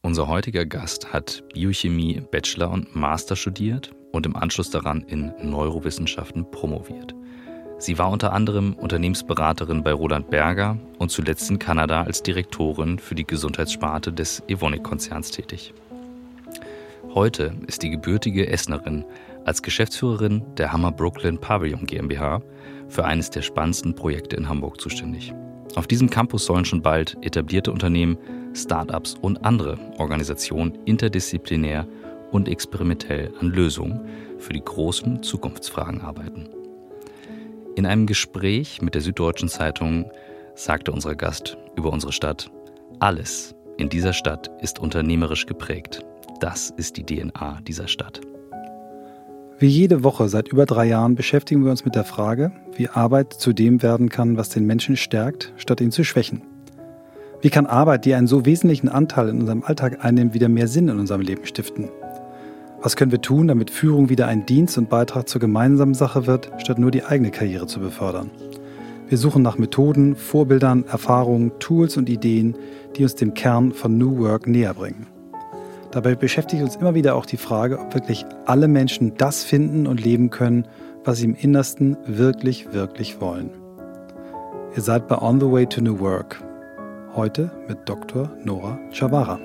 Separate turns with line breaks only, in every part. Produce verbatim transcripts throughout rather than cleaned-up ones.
Unser heutiger Gast hat Biochemie im Bachelor und Master studiert und im Anschluss daran in Neurowissenschaften promoviert. Sie war unter anderem Unternehmensberaterin bei Roland Berger und zuletzt in Kanada als Direktorin für die Gesundheitssparte des Evonik-Konzerns tätig. Heute ist die gebürtige Essenerin als Geschäftsführerin der Hammer Brooklyn Pavilion GmbH für eines der spannendsten Projekte in Hamburg zuständig. Auf diesem Campus sollen schon bald etablierte Unternehmen, Start-ups und andere Organisationen interdisziplinär und experimentell an Lösungen für die großen Zukunftsfragen arbeiten. In einem Gespräch mit der Süddeutschen Zeitung sagte unser Gast über unsere Stadt: Alles in dieser Stadt ist unternehmerisch geprägt. Das ist die D N A dieser Stadt.
Wie jede Woche seit über drei Jahren beschäftigen wir uns mit der Frage, wie Arbeit zu dem werden kann, was den Menschen stärkt, statt ihn zu schwächen. Wie kann Arbeit, die einen so wesentlichen Anteil in unserem Alltag einnimmt, wieder mehr Sinn in unserem Leben stiften? Was können wir tun, damit Führung wieder ein Dienst und Beitrag zur gemeinsamen Sache wird, statt nur die eigene Karriere zu befördern? Wir suchen nach Methoden, Vorbildern, Erfahrungen, Tools und Ideen, die uns dem Kern von New Work näher bringen. Dabei beschäftigt uns immer wieder auch die Frage, ob wirklich alle Menschen das finden und leben können, was sie im Innersten wirklich, wirklich wollen. Ihr seid bei On the Way to New Work. Heute mit Doktor Nora Chavara.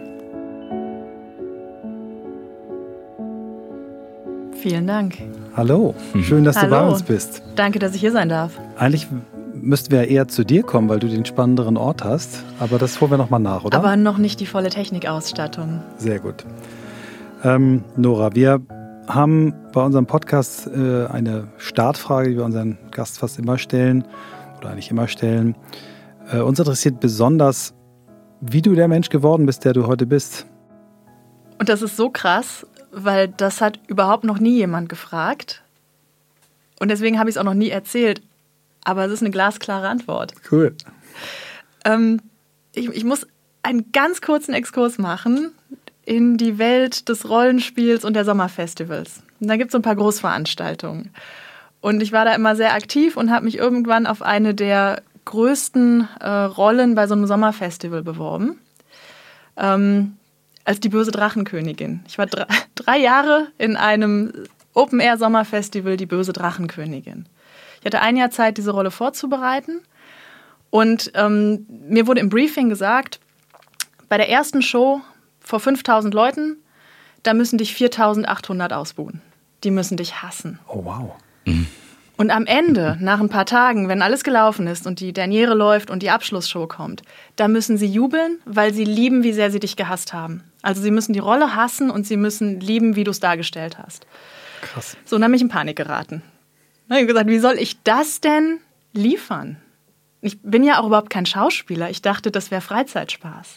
Vielen Dank.
Hallo, schön, dass
Hallo.
du bei uns bist.
Danke, dass ich hier sein darf.
Eigentlich müssten wir eher zu dir kommen, weil du den spannenderen Ort hast. Aber das holen wir nochmal nach, oder?
Aber noch nicht die volle Technikausstattung.
Sehr gut. Ähm, Nora, wir haben bei unserem Podcast äh, eine Startfrage, die wir unseren Gast fast immer stellen, oder eigentlich immer stellen. Äh, uns interessiert besonders, wie du der Mensch geworden bist, der du heute bist.
Und das ist so krass, weil das hat überhaupt noch nie jemand gefragt. Und deswegen habe ich es auch noch nie erzählt. Aber es ist eine glasklare Antwort.
Cool.
Ähm, ich, ich muss einen ganz kurzen Exkurs machen in die Welt des Rollenspiels und der Sommerfestivals. Und da gibt es so ein paar Großveranstaltungen. Und ich war da immer sehr aktiv und habe mich irgendwann auf eine der größten äh, Rollen bei so einem Sommerfestival beworben. Ähm, als die böse Drachenkönigin. Ich war drei, drei Jahre in einem Open-Air-Sommerfestival, die böse Drachenkönigin. Ich hatte ein Jahr Zeit, diese Rolle vorzubereiten. Und ähm, mir wurde im Briefing gesagt, bei der ersten Show vor fünftausend Leuten, da müssen dich viertausendachthundert ausbuhen. Die müssen dich hassen.
Oh, wow.
Mhm.
Und am Ende, nach ein paar Tagen, wenn alles gelaufen ist und die Derniere läuft und die Abschlussshow kommt, da müssen sie jubeln, weil sie lieben, wie sehr sie dich gehasst haben. Also sie müssen die Rolle hassen und sie müssen lieben, wie du es dargestellt hast.
Krass.
So, und dann bin ich in Panik geraten. Ich habe gesagt, wie soll ich das denn liefern? Ich bin ja auch überhaupt kein Schauspieler. Ich dachte, das wäre Freizeitspaß.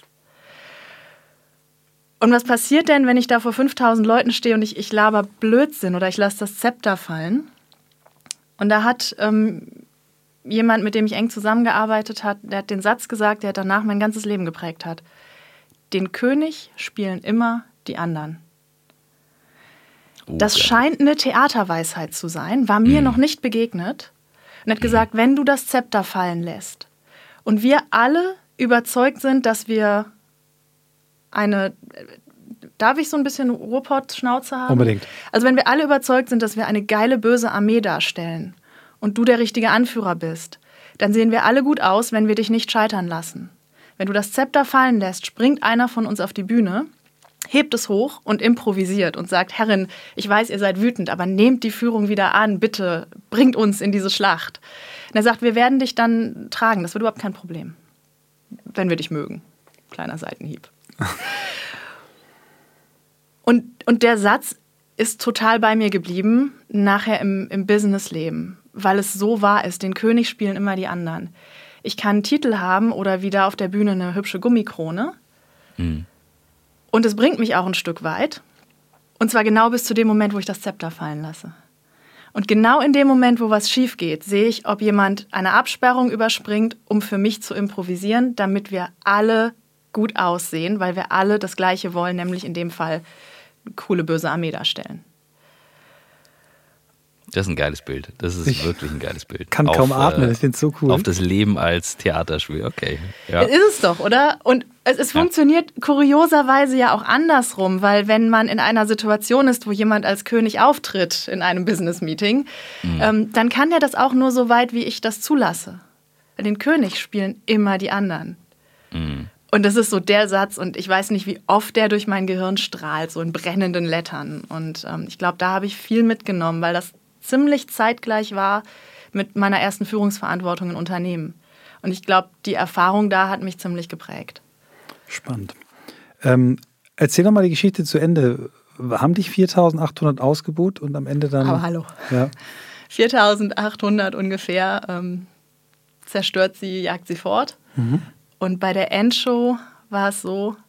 Und was passiert denn, wenn ich da vor fünftausend Leuten stehe und ich, ich laber Blödsinn oder ich lasse das Zepter fallen? Und da hat ähm, jemand, mit dem ich eng zusammengearbeitet habe, der hat den Satz gesagt, der danach mein ganzes Leben geprägt hat. Den König spielen immer die anderen. Das scheint eine Theaterweisheit zu sein, war mir mhm. noch nicht begegnet. Und hat gesagt, mhm. wenn du das Zepter fallen lässt und wir alle überzeugt sind, dass wir eine, darf ich so ein bisschen Ruhrpott-Schnauze haben?
Unbedingt.
Also wenn wir alle überzeugt sind, dass wir eine geile, böse Armee darstellen und du der richtige Anführer bist, dann sehen wir alle gut aus, wenn wir dich nicht scheitern lassen. Wenn du das Zepter fallen lässt, springt einer von uns auf die Bühne, hebt es hoch und improvisiert und sagt, Herrin, ich weiß, ihr seid wütend, aber nehmt die Führung wieder an, bitte, bringt uns in diese Schlacht. Und er sagt, wir werden dich dann tragen, das wird überhaupt kein Problem, wenn wir dich mögen. Kleiner Seitenhieb. und, und der Satz ist total bei mir geblieben, nachher im, im Businessleben, weil es so wahr ist, den König spielen immer die anderen. Ich kann einen Titel haben oder wieder auf der Bühne eine hübsche Gummikrone. Mhm. Und es bringt mich auch ein Stück weit. Und zwar genau bis zu dem Moment, wo ich das Zepter fallen lasse. Und genau in dem Moment, wo was schief geht, sehe ich, ob jemand eine Absperrung überspringt, um für mich zu improvisieren, damit wir alle gut aussehen, weil wir alle das Gleiche wollen, nämlich in dem Fall eine coole, böse Armee darstellen.
Das ist ein geiles Bild. Das ist ich wirklich ein geiles Bild.
Kann
auf,
kaum atmen,
äh,
ich finde es so cool.
Auf das Leben als Theaterspiel, okay. Ja.
Ist es doch, oder? Und Es, es funktioniert ja. kurioserweise ja auch andersrum, weil wenn man in einer Situation ist, wo jemand als König auftritt in einem Business-Meeting, mhm. ähm, dann kann der das auch nur so weit, wie ich das zulasse. Den König spielen immer die anderen. Mhm. Und das ist so der Satz, und ich weiß nicht, wie oft der durch mein Gehirn strahlt, so in brennenden Lettern. Und ähm, ich glaube, da habe ich viel mitgenommen, weil das ziemlich zeitgleich war mit meiner ersten Führungsverantwortung in Unternehmen. Und ich glaube, die Erfahrung da hat mich ziemlich geprägt.
Spannend. Ähm, erzähl doch mal die Geschichte zu Ende. Haben dich viertausendachthundert ausgebucht und am Ende dann...
Aber hallo.
Ja.
viertausendachthundert ungefähr ähm, zerstört sie, jagt sie fort. Mhm. Und bei der Endshow war es so,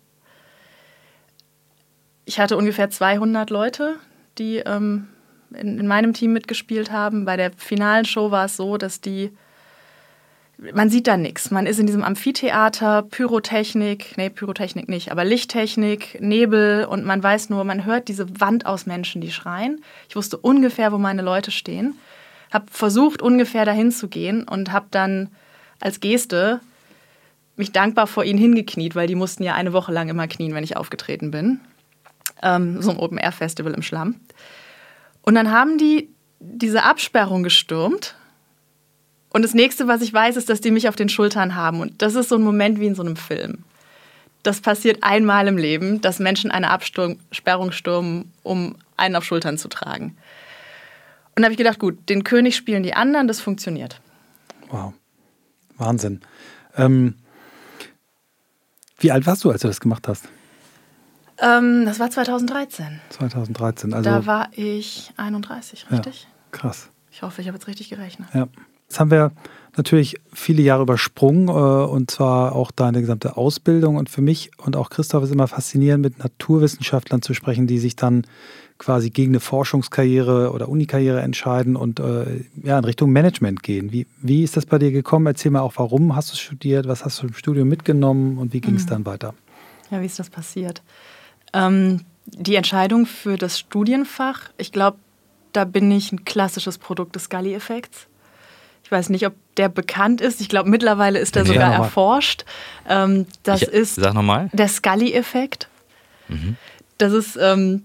ich hatte ungefähr zweihundert Leute, die ähm, in, in meinem Team mitgespielt haben. Bei der finalen Show war es so, dass die... Man sieht da nichts. Man ist in diesem Amphitheater, Pyrotechnik, nee, Pyrotechnik nicht, aber Lichttechnik, Nebel und man weiß nur, man hört diese Wand aus Menschen, die schreien. Ich wusste ungefähr, wo meine Leute stehen, habe versucht, ungefähr dahin zu gehen und habe dann als Geste mich dankbar vor ihnen hingekniet, weil die mussten ja eine Woche lang immer knien, wenn ich aufgetreten bin. Ähm, so ein Open-Air-Festival im Schlamm. Und dann haben die diese Absperrung gestürmt. Und das Nächste, was ich weiß, ist, dass die mich auf den Schultern haben. Und das ist so ein Moment wie in so einem Film. Das passiert einmal im Leben, dass Menschen eine Absperrung stürmen, um einen auf Schultern zu tragen. Und da habe ich gedacht, gut, den König spielen die anderen, das funktioniert.
Wow, Wahnsinn. Ähm, wie alt warst du, als du das gemacht hast?
Ähm, das war zweitausenddreizehn.
zweitausenddreizehn, also...
Da war ich einunddreißig, richtig?
Ja, krass.
Ich hoffe, ich habe jetzt richtig gerechnet.
Ja. Jetzt haben wir natürlich viele Jahre übersprungen, äh, und zwar auch deine gesamte Ausbildung. Und für mich und auch Christoph ist immer faszinierend, mit Naturwissenschaftlern zu sprechen, die sich dann quasi gegen eine Forschungskarriere oder Unikarriere entscheiden und äh, ja, in Richtung Management gehen. Wie, wie ist das bei dir gekommen? Erzähl mal auch, warum hast du studiert, was hast du im Studium mitgenommen und wie ging es mhm. dann weiter?
Ja, wie ist das passiert? Ähm, die Entscheidung für das Studienfach, ich glaube, da bin ich ein klassisches Produkt des Scully-Effekts. Ich weiß nicht, ob der bekannt ist. Ich glaube, mittlerweile ist er ja, sogar erforscht. Ähm, das
ich,
ist
sag noch mal.
Der Scully-Effekt. Mhm. Das ist ähm,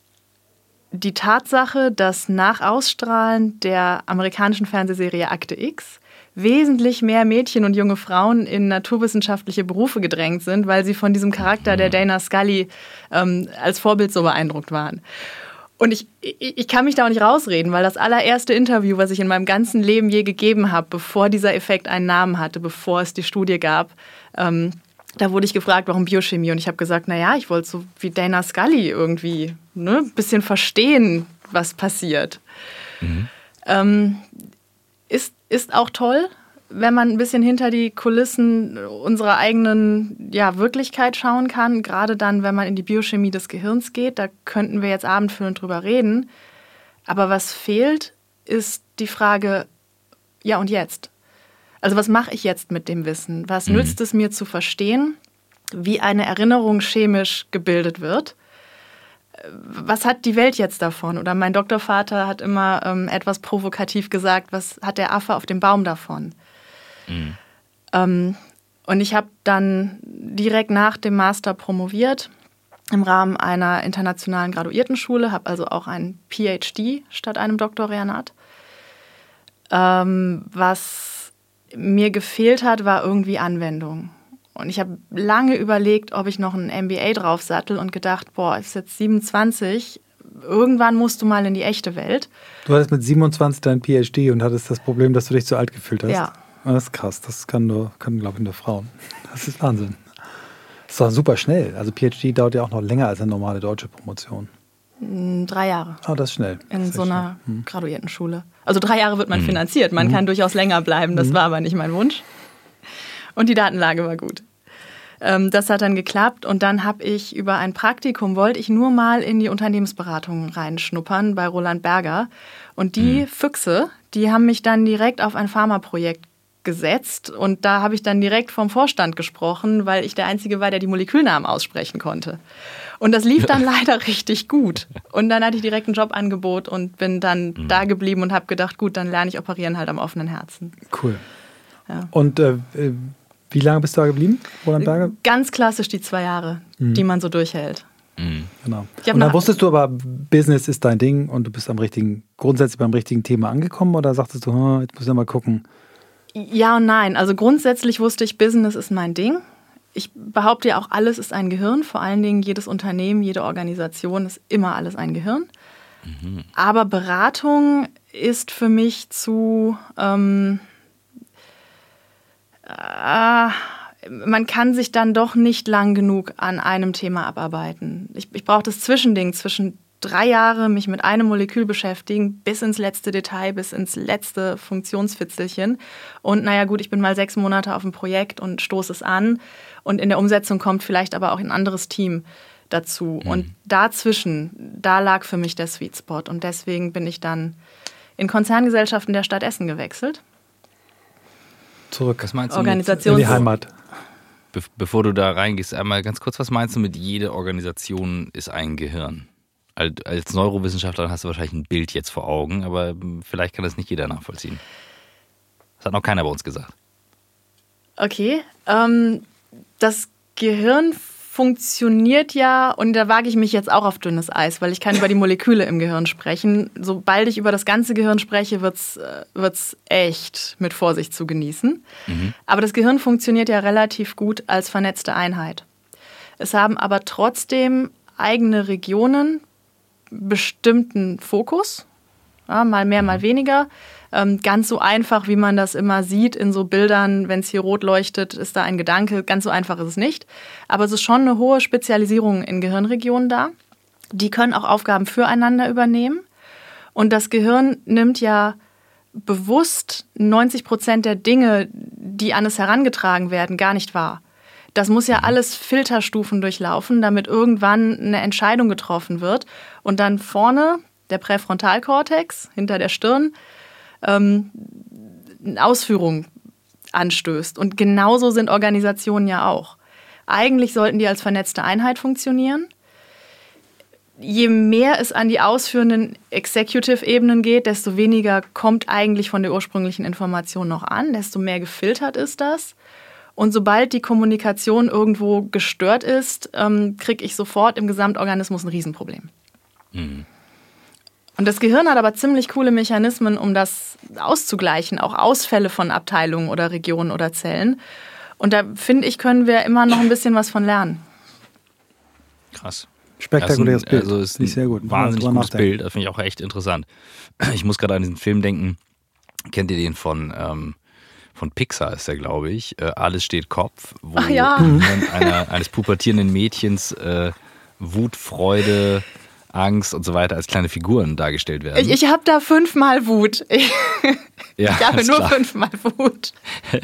die Tatsache, dass nach Ausstrahlen der amerikanischen Fernsehserie Akte X wesentlich mehr Mädchen und junge Frauen in naturwissenschaftliche Berufe gedrängt sind, weil sie von diesem Charakter der Dana Scully ähm, als Vorbild so beeindruckt waren. Und ich, ich, ich kann mich da auch nicht rausreden, weil das allererste Interview, was ich in meinem ganzen Leben je gegeben habe, bevor dieser Effekt einen Namen hatte, bevor es die Studie gab, ähm, da wurde ich gefragt, warum Biochemie? Und ich habe gesagt, naja, ich wollte so wie Dana Scully irgendwie ne, ein bisschen verstehen, was passiert. Mhm. Ähm, ist, ist auch toll, wenn man ein bisschen hinter die Kulissen unserer eigenen ja, Wirklichkeit schauen kann, gerade dann, wenn man in die Biochemie des Gehirns geht, da könnten wir jetzt abendfüllend drüber reden. Aber was fehlt, ist die Frage, ja und jetzt? Also was mache ich jetzt mit dem Wissen? Was mhm. nützt es mir zu verstehen, wie eine Erinnerung chemisch gebildet wird? Was hat die Welt jetzt davon? Oder mein Doktorvater hat immer ähm, etwas provokativ gesagt, was hat der Affe auf dem Baum davon? Mhm. Ähm, und ich habe dann direkt nach dem Master promoviert im Rahmen einer internationalen Graduiertenschule, habe also auch ein P H D statt einem Doktorandat. Ähm, was mir gefehlt hat, war irgendwie Anwendung. Und ich habe lange überlegt, ob ich noch einen M B A draufsattel und gedacht, boah, ist jetzt siebenundzwanzig, irgendwann musst du mal in die echte Welt.
Du hattest mit siebenundzwanzig dein P H D und hattest das Problem, dass du dich zu alt gefühlt hast.
Ja.
Das ist krass, das kann nur, kann, glaube ich, nur Frauen. Das ist Wahnsinn. Das ist doch super schnell. Also P H D dauert ja auch noch länger als eine normale deutsche Promotion.
Drei Jahre.
Ah, das ist schnell.
In
das
so einer
schnell. Hm.
Graduiertenschule. Also drei Jahre wird man hm. finanziert. Man hm. kann durchaus länger bleiben. Das hm. war aber nicht mein Wunsch. Und die Datenlage war gut. Ähm, das hat dann geklappt. Und dann habe ich über ein Praktikum, wollte ich nur mal in die Unternehmensberatung reinschnuppern bei Roland Berger. Und die hm. Füchse, die haben mich dann direkt auf ein Pharmaprojekt gesetzt. Und da habe ich dann direkt vom Vorstand gesprochen, weil ich der Einzige war, der die Molekülnamen aussprechen konnte. Und das lief dann leider richtig gut. Und dann hatte ich direkt ein Jobangebot und bin dann mhm. da geblieben und habe gedacht, gut, dann lerne ich operieren halt am offenen Herzen.
Cool. Ja. Und äh, Wie lange bist du da geblieben, Roland Berger?
Ganz klassisch die zwei Jahre, mhm. die man so durchhält.
Mhm. Genau. Und dann wusstest du aber, Business ist dein Ding und du bist am richtigen, grundsätzlich beim richtigen Thema angekommen oder sagtest du, hm, jetzt muss ich mal gucken?
Ja und nein. Also grundsätzlich wusste ich, Business ist mein Ding. Ich behaupte ja auch, alles ist ein Gehirn. Vor allen Dingen jedes Unternehmen, jede Organisation ist immer alles ein Gehirn. Mhm. Aber Beratung ist für mich zu... Ähm, äh, man kann sich dann doch nicht lang genug an einem Thema abarbeiten. Ich, ich brauche das Zwischending zwischen drei Jahre mich mit einem Molekül beschäftigen, bis ins letzte Detail, bis ins letzte Funktionsfitzelchen. Und naja gut, ich bin mal sechs Monate auf dem Projekt und stoße es an. Und in der Umsetzung kommt vielleicht aber auch ein anderes Team dazu. Mhm. Und dazwischen, da lag für mich der Sweet Spot. Und deswegen bin ich dann in Konzerngesellschaften der Stadt Essen gewechselt.
Zurück.
Was meinst du
Organisation
in die Heimat?
Be- bevor du da reingehst, einmal ganz kurz, was meinst du mit jede Organisation ist ein Gehirn? Als Neurowissenschaftler hast du wahrscheinlich ein Bild jetzt vor Augen, aber vielleicht kann das nicht jeder nachvollziehen. Das hat noch keiner bei uns gesagt.
Okay, ähm, das Gehirn funktioniert ja, und da wage ich mich jetzt auch auf dünnes Eis, weil ich kann über die Moleküle im Gehirn sprechen. Sobald ich über das ganze Gehirn spreche, wird es wird's echt mit Vorsicht zu genießen. Mhm. Aber das Gehirn funktioniert ja relativ gut als vernetzte Einheit. Es haben aber trotzdem eigene Regionen, bestimmten Fokus, ja, mal mehr, mal weniger. Ähm, ganz so einfach, wie man das immer sieht in so Bildern, wenn es hier rot leuchtet, ist da ein Gedanke. Ganz so einfach ist es nicht. Aber es ist schon eine hohe Spezialisierung in Gehirnregionen da. Die können auch Aufgaben füreinander übernehmen. Und das Gehirn nimmt ja bewusst neunzig Prozent der Dinge, die an es herangetragen werden, gar nicht wahr. Das muss ja alles Filterstufen durchlaufen, damit irgendwann eine Entscheidung getroffen wird. Und dann vorne der Präfrontalkortex hinter der Stirn ähm, eine Ausführung anstößt. Und genauso sind Organisationen ja auch. Eigentlich sollten die als vernetzte Einheit funktionieren. Je mehr es an die ausführenden Executive-Ebenen geht, desto weniger kommt eigentlich von der ursprünglichen Information noch an, desto mehr gefiltert ist das. Und sobald die Kommunikation irgendwo gestört ist, ähm, kriege ich sofort im Gesamtorganismus ein Riesenproblem. Mhm. Und das Gehirn hat aber ziemlich coole Mechanismen, um das auszugleichen, auch Ausfälle von Abteilungen oder Regionen oder Zellen. Und da, finde ich, können wir immer noch ein bisschen was von lernen.
Krass.
Spektakuläres Bild.
Also ist ein sehr gut. Wahnsinnig gutes Bild. Das finde ich auch echt interessant. Ich muss gerade an diesen Film denken. Kennt ihr den von... Ähm Von Pixar ist der, glaube ich. Äh, Alles steht Kopf, wo
Ach ja.
einer, eines pubertierenden Mädchens äh, Wut, Freude, Angst und so weiter als kleine Figuren dargestellt werden.
Ich, ich habe da fünfmal Wut. Ich,
ja,
ich habe nur klar. fünfmal Wut.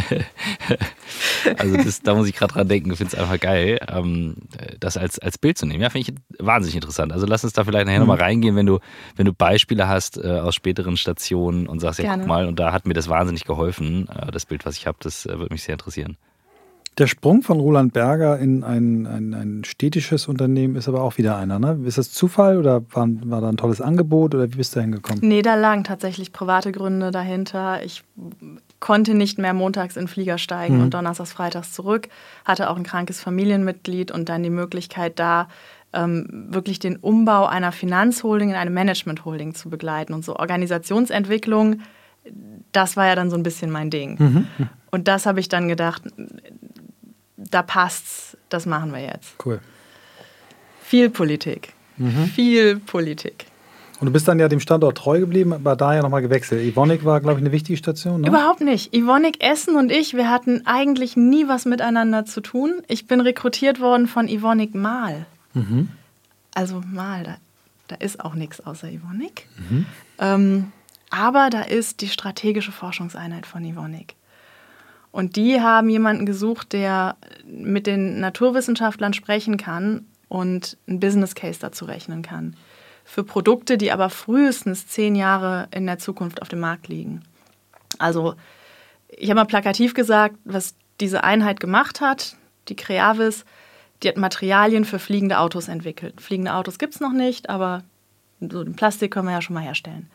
Also das, da muss ich gerade dran denken. Ich finde es einfach geil, ähm, das als, als Bild zu nehmen. Ja, finde ich wahnsinnig interessant. Also lass uns da vielleicht nachher mhm. nochmal reingehen, wenn du, wenn du Beispiele hast äh, aus späteren Stationen und sagst, ja, Gerne. guck mal, und da hat mir das wahnsinnig geholfen. Äh, das Bild, was ich habe, das äh, würde mich sehr interessieren.
Der Sprung von Roland Berger in ein, ein, ein städtisches Unternehmen ist aber auch wieder einer, ne? Ist das Zufall oder war, war da ein tolles Angebot oder wie bist du da hingekommen?
Nee, da lagen tatsächlich private Gründe dahinter. Ich konnte nicht mehr montags in den Flieger steigen mhm. und donnerstags, freitags zurück. Hatte auch ein krankes Familienmitglied und dann die Möglichkeit da, ähm, wirklich den Umbau einer Finanzholding in eine Managementholding zu begleiten. Und so Organisationsentwicklung, das war ja dann so ein bisschen mein Ding. Mhm. Und das habe ich dann gedacht, da passt's, das machen wir jetzt.
Cool.
Viel Politik. Mhm. Viel Politik.
Und du bist dann ja dem Standort treu geblieben, aber da ja nochmal gewechselt. Evonik war, glaube ich, eine wichtige Station, ne?
Überhaupt nicht. Evonik Essen und ich, wir hatten eigentlich nie was miteinander zu tun. Ich bin rekrutiert worden von Evonik Mal. Mhm. Also Mal, da, da ist auch nichts außer Evonik. Mhm. Ähm, aber da ist die strategische Forschungseinheit von Evonik. Und die haben jemanden gesucht, der mit den Naturwissenschaftlern sprechen kann und einen Business Case dazu rechnen kann. Für Produkte, die aber frühestens zehn Jahre in der Zukunft auf dem Markt liegen. Also ich habe mal plakativ gesagt, was diese Einheit gemacht hat, die Creavis, die hat Materialien für fliegende Autos entwickelt. Fliegende Autos gibt es noch nicht, aber so den Plastik können wir ja schon mal herstellen.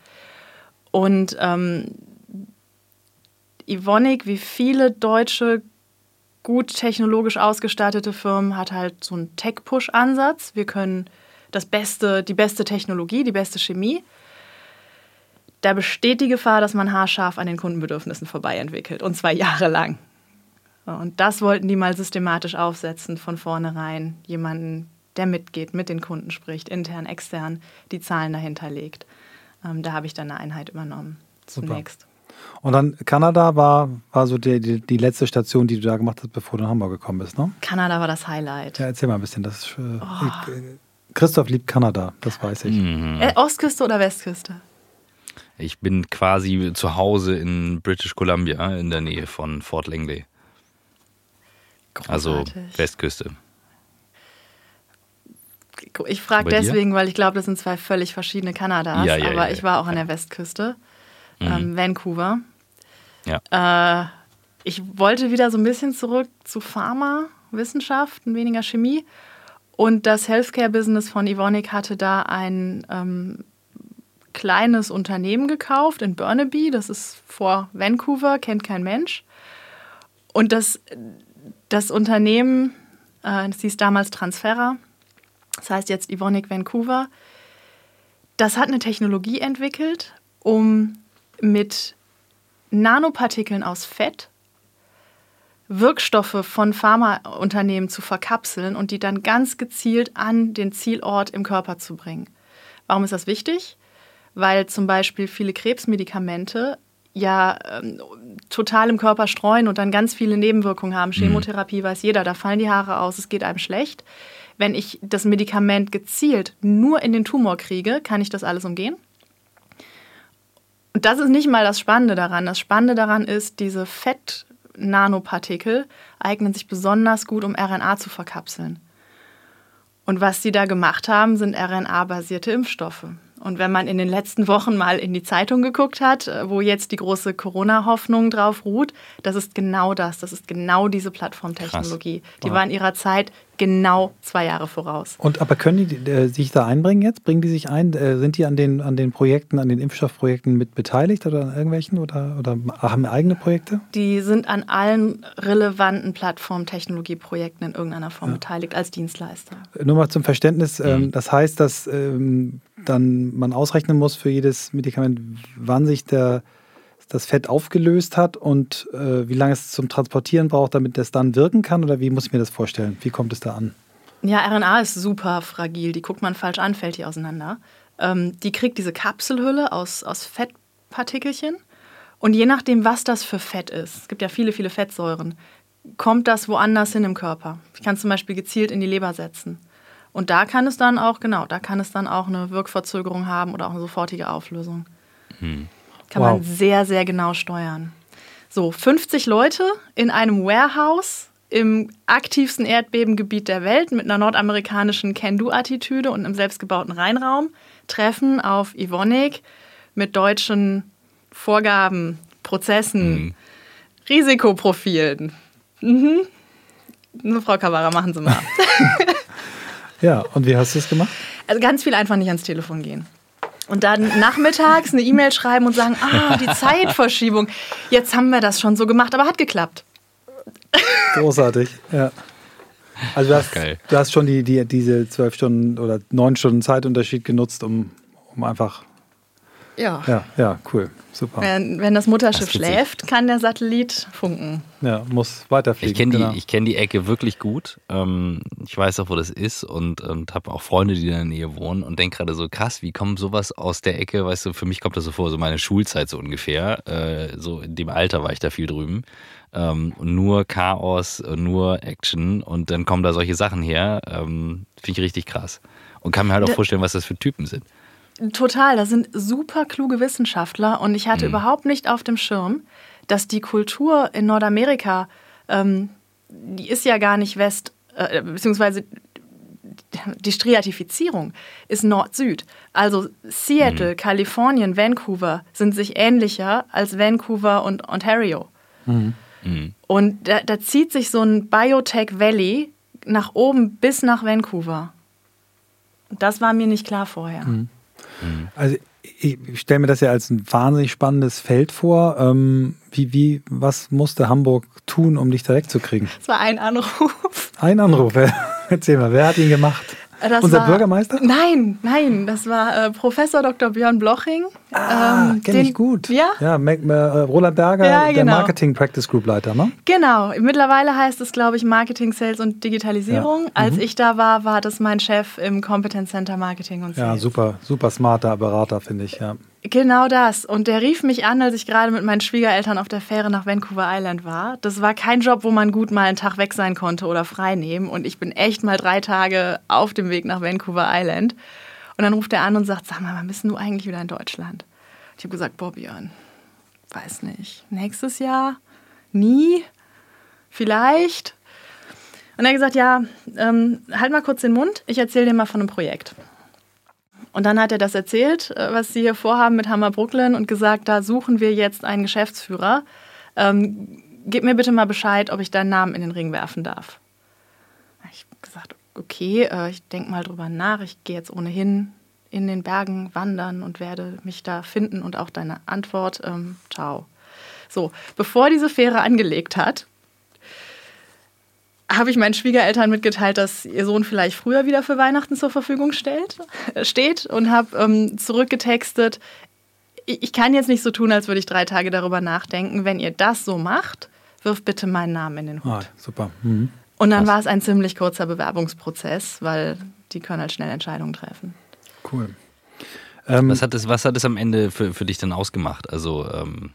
Und ähm, Evonik, wie viele deutsche gut technologisch ausgestattete Firmen hat halt so einen Tech-Push-Ansatz. Wir können das Beste, die beste Technologie, die beste Chemie. Da besteht die Gefahr, dass man haarscharf an den Kundenbedürfnissen vorbei entwickelt. Und zwar jahrelang. Und das wollten die mal systematisch aufsetzen, von vornherein. Jemanden, der mitgeht, mit den Kunden spricht, intern, extern, die Zahlen dahinter legt. Ähm, da habe ich dann eine Einheit übernommen. Zunächst.
Super. Und dann Kanada war, war so die, die, die letzte Station, die du da gemacht hast, bevor du nach Hamburg gekommen bist, ne?
Kanada war das Highlight.
Ja, erzähl mal ein bisschen. Das ist, äh, oh. Christoph liebt Kanada, das weiß ich.
Mhm.
Äh, Ostküste oder Westküste?
Ich bin quasi zu Hause in British Columbia, in der Nähe von Fort Langley.
Großartig.
Also Westküste.
Ich frage deswegen, weil ich glaube, das sind zwei völlig verschiedene Kanadas.
Ja, ja,
aber
ja,
ich war auch
ja.
an der Westküste,
Mhm.
ähm, Vancouver.
Ja.
Äh, ich wollte wieder so ein bisschen zurück zu Pharma-Wissenschaften, weniger Chemie. Und das Healthcare-Business von Evonik hatte da ein ähm, kleines Unternehmen gekauft in Burnaby. Das ist vor Vancouver, kennt kein Mensch. Und das, das Unternehmen, äh, das hieß damals Transferra, das heißt jetzt Evonik Vancouver, das hat eine Technologie entwickelt, um mit Nanopartikeln aus Fett Wirkstoffe von Pharmaunternehmen zu verkapseln und die dann ganz gezielt an den Zielort im Körper zu bringen. Warum ist das wichtig? Weil zum Beispiel viele Krebsmedikamente ja ähm, total im Körper streuen und dann ganz viele Nebenwirkungen haben. Chemotherapie weiß jeder, da fallen die Haare aus, es geht einem schlecht. Wenn ich das Medikament gezielt nur in den Tumor kriege, kann ich das alles umgehen. Und das ist nicht mal das Spannende daran. Das Spannende daran ist, diese Fett-Nanopartikel eignen sich besonders gut, um R N A zu verkapseln. Und was sie da gemacht haben, sind R N A-basierte Impfstoffe. Und wenn man in den letzten Wochen mal in die Zeitung geguckt hat, wo jetzt die große Corona-Hoffnung drauf ruht, das ist genau das. Das ist genau diese Plattformtechnologie.
Krass.
Die
Wow.
war in ihrer Zeit genau zwei Jahre voraus.
Und aber können die äh, sich da einbringen jetzt? Bringen die sich ein? Äh, sind die an den, an den Projekten, an den Impfstoffprojekten mit beteiligt oder an irgendwelchen oder, oder haben eigene Projekte?
Die sind an allen relevanten Plattformtechnologieprojekten in irgendeiner Form
Ja.
beteiligt als Dienstleister.
Nur mal zum Verständnis, ähm,
Mhm.
das heißt, dass ähm, dann man ausrechnen muss für jedes Medikament, wann sich der, das Fett aufgelöst hat und äh, wie lange es zum Transportieren braucht, damit das dann wirken kann? Oder wie muss ich mir das vorstellen? Wie kommt es da an?
Ja, R N A ist super fragil. Die guckt man falsch an, fällt die auseinander. Ähm, die kriegt diese Kapselhülle aus, aus Fettpartikelchen. Und je nachdem, was das für Fett ist, es gibt ja viele, viele Fettsäuren, kommt das woanders hin im Körper. Ich kann zum Beispiel gezielt in die Leber setzen. Und da kann es dann auch, genau, da kann es dann auch eine Wirkverzögerung haben oder auch eine sofortige Auflösung.
Hm.
Kann
Wow.
man sehr, sehr genau steuern. So, fünfzig Leute in einem Warehouse im aktivsten Erdbebengebiet der Welt mit einer nordamerikanischen Can-Do-Attitüde und einem selbstgebauten Reinraum treffen auf Evonik mit deutschen Vorgaben, Prozessen,
Mhm.
Risikoprofilen. Mhm. So, Frau Kavara, machen Sie mal.
Ja, und wie hast du es gemacht?
Also ganz viel einfach nicht ans Telefon gehen. Und dann nachmittags eine E-Mail schreiben und sagen, ah, die Zeitverschiebung. Jetzt haben wir das schon so gemacht, aber hat geklappt.
Großartig, ja. Also du hast,
Geil.
du hast schon die, die, diese zwölf Stunden oder neun Stunden Zeitunterschied genutzt, um, um einfach,
Ja.
ja, ja, cool, super.
Wenn, wenn das Mutterschiff
Das ist witzig.
schläft, kann der Satellit funken.
Ja, muss weiterfliegen.
Ich kenne die,
genau.
ich kenn die Ecke wirklich gut. Ähm, ich weiß auch, wo das ist und, und habe auch Freunde, die in der Nähe wohnen und denke gerade so, krass, wie kommt sowas aus der Ecke? Weißt du, für mich kommt das so vor, so meine Schulzeit so ungefähr. Äh, so in dem Alter war ich da viel drüben. Ähm, nur Chaos, nur Action und dann kommen da solche Sachen her. Ähm, Finde ich richtig krass. Und kann mir halt auch
Da-
vorstellen, was das für Typen sind.
Total, das sind super kluge Wissenschaftler und ich hatte
Mhm.
überhaupt nicht auf dem Schirm, dass die Kultur in Nordamerika, ähm, die ist ja gar nicht West, äh, beziehungsweise die Striatifizierung ist Nord-Süd. Also Seattle,
Mhm.
Kalifornien, Vancouver sind sich ähnlicher als Vancouver und Ontario.
Mhm.
Mhm.
Und da, da zieht sich so ein Biotech Valley nach oben bis nach Vancouver. Und das war mir nicht klar vorher.
Mhm. Also Ich stelle mir das ja als ein wahnsinnig spannendes Feld vor. Ähm, wie, wie, was musste Hamburg tun, um dich da wegzukriegen?
Es war ein Anruf.
Ein Anruf, erzähl mal, wer hat ihn gemacht?
Das
Unser
war,
Bürgermeister?
Nein, nein, das war äh, Professor Doktor Björn Bloching.
Ah,
ähm,
kenne ich gut.
Ja?
Ja, Mac, äh, Roland Berger,
Ja,
der
genau.
Marketing Practice Group Leiter, ne?
Genau, mittlerweile heißt es, glaube ich, Marketing, Sales und Digitalisierung.
Ja.
Als
Mhm.
ich da war, war das mein Chef im Competence Center Marketing und Sales.
Ja, super, super smarter Berater, finde ich, ja.
Genau das. Und der rief mich an, als ich gerade mit meinen Schwiegereltern auf der Fähre nach Vancouver Island war. Das war kein Job, wo man gut mal einen Tag weg sein konnte oder frei nehmen. Und ich bin echt mal drei Tage auf dem Weg nach Vancouver Island. Und dann ruft er an und sagt, sag mal, wann bist du eigentlich wieder in Deutschland? Ich habe gesagt, boah, Björn, weiß nicht. Nächstes Jahr? Nie? Vielleicht? Und er hat gesagt, ja, ähm, halt mal kurz den Mund. Ich erzähle dir mal von einem Projekt. Und dann hat er das erzählt, was sie hier vorhaben mit Hammer Brooklyn und gesagt, da suchen wir jetzt einen Geschäftsführer. Ähm, gib mir bitte mal Bescheid, ob ich deinen Namen in den Ring werfen darf. Ich habe gesagt, okay, äh, ich denke mal drüber nach. Ich gehe jetzt ohnehin in den Bergen wandern und werde mich da finden und auch deine Antwort, ähm, ciao. So, bevor diese Fähre angelegt hat, habe ich meinen Schwiegereltern mitgeteilt, dass ihr Sohn vielleicht früher wieder für Weihnachten zur Verfügung stellt, äh, steht und habe ähm, zurückgetextet, ich, ich kann jetzt nicht so tun, als würde ich drei Tage darüber nachdenken. Wenn ihr das so macht, wirft bitte meinen Namen in den Hut.
Ah, super. Mhm.
Und dann
Krass.
war es ein ziemlich kurzer Bewerbungsprozess, weil die können halt schnell Entscheidungen treffen.
Cool. Ähm,
Was hat es, was hat es am Ende für, für dich dann ausgemacht? Also ähm,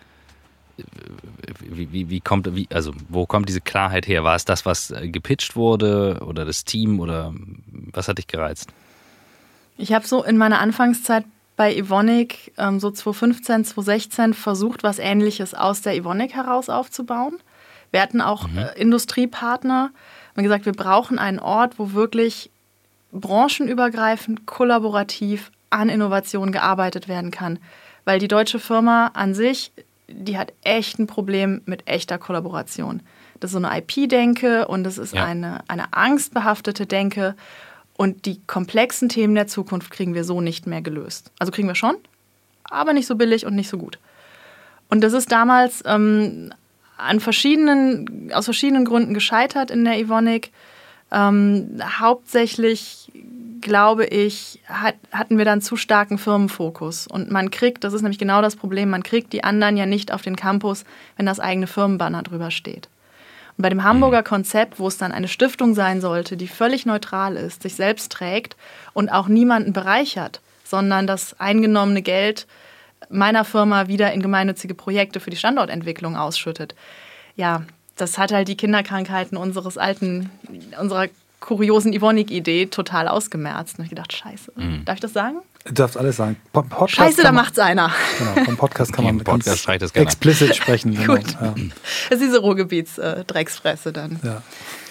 wie, wie, wie kommt, wie, also wo kommt diese Klarheit her? War es das, was gepitcht wurde oder das Team oder was hat dich gereizt?
Ich habe so in meiner Anfangszeit bei Evonik ähm, so zwanzig fünfzehn, zwanzig sechzehn versucht, was Ähnliches aus der Evonik heraus aufzubauen. Wir hatten auch
Mhm.
äh, Industriepartner. Wir haben gesagt, wir brauchen einen Ort, wo wirklich branchenübergreifend, kollaborativ an Innovationen gearbeitet werden kann. Weil die deutsche Firma an sich, die hat echt ein Problem mit echter Kollaboration. Das ist so eine I P-Denke und das ist
Ja.
eine, eine angstbehaftete Denke. Und die komplexen Themen der Zukunft kriegen wir so nicht mehr gelöst. Also kriegen wir schon, aber nicht so billig und nicht so gut. Und das ist damals ähm, an verschiedenen, aus verschiedenen Gründen gescheitert in der Evonik. Ähm, hauptsächlich, glaube ich, hat, hatten wir dann zu starken Firmenfokus. Und man kriegt, das ist nämlich genau das Problem, man kriegt die anderen ja nicht auf den Campus, wenn das eigene Firmenbanner drüber steht. Und bei dem Hamburger Konzept, wo es dann eine Stiftung sein sollte, die völlig neutral ist, sich selbst trägt und auch niemanden bereichert, sondern das eingenommene Geld meiner Firma wieder in gemeinnützige Projekte für die Standortentwicklung ausschüttet. Ja, das hat halt die Kinderkrankheiten unseres alten, unserer kuriosen Evonik-Idee total ausgemerzt. Und ich gedacht, scheiße,
Mhm.
darf ich das sagen?
du darfst alles sagen. Po- Podcast
Scheiße,
kann
da
man-
macht's einer.
Genau, vom Podcast kann man
Im Podcast
ganz
streicht das keiner.
explicit sprechen. Genau.
Gut.
Ja.
Das ist diese Ruhrgebiets-Drecksfresse dann.
Ja.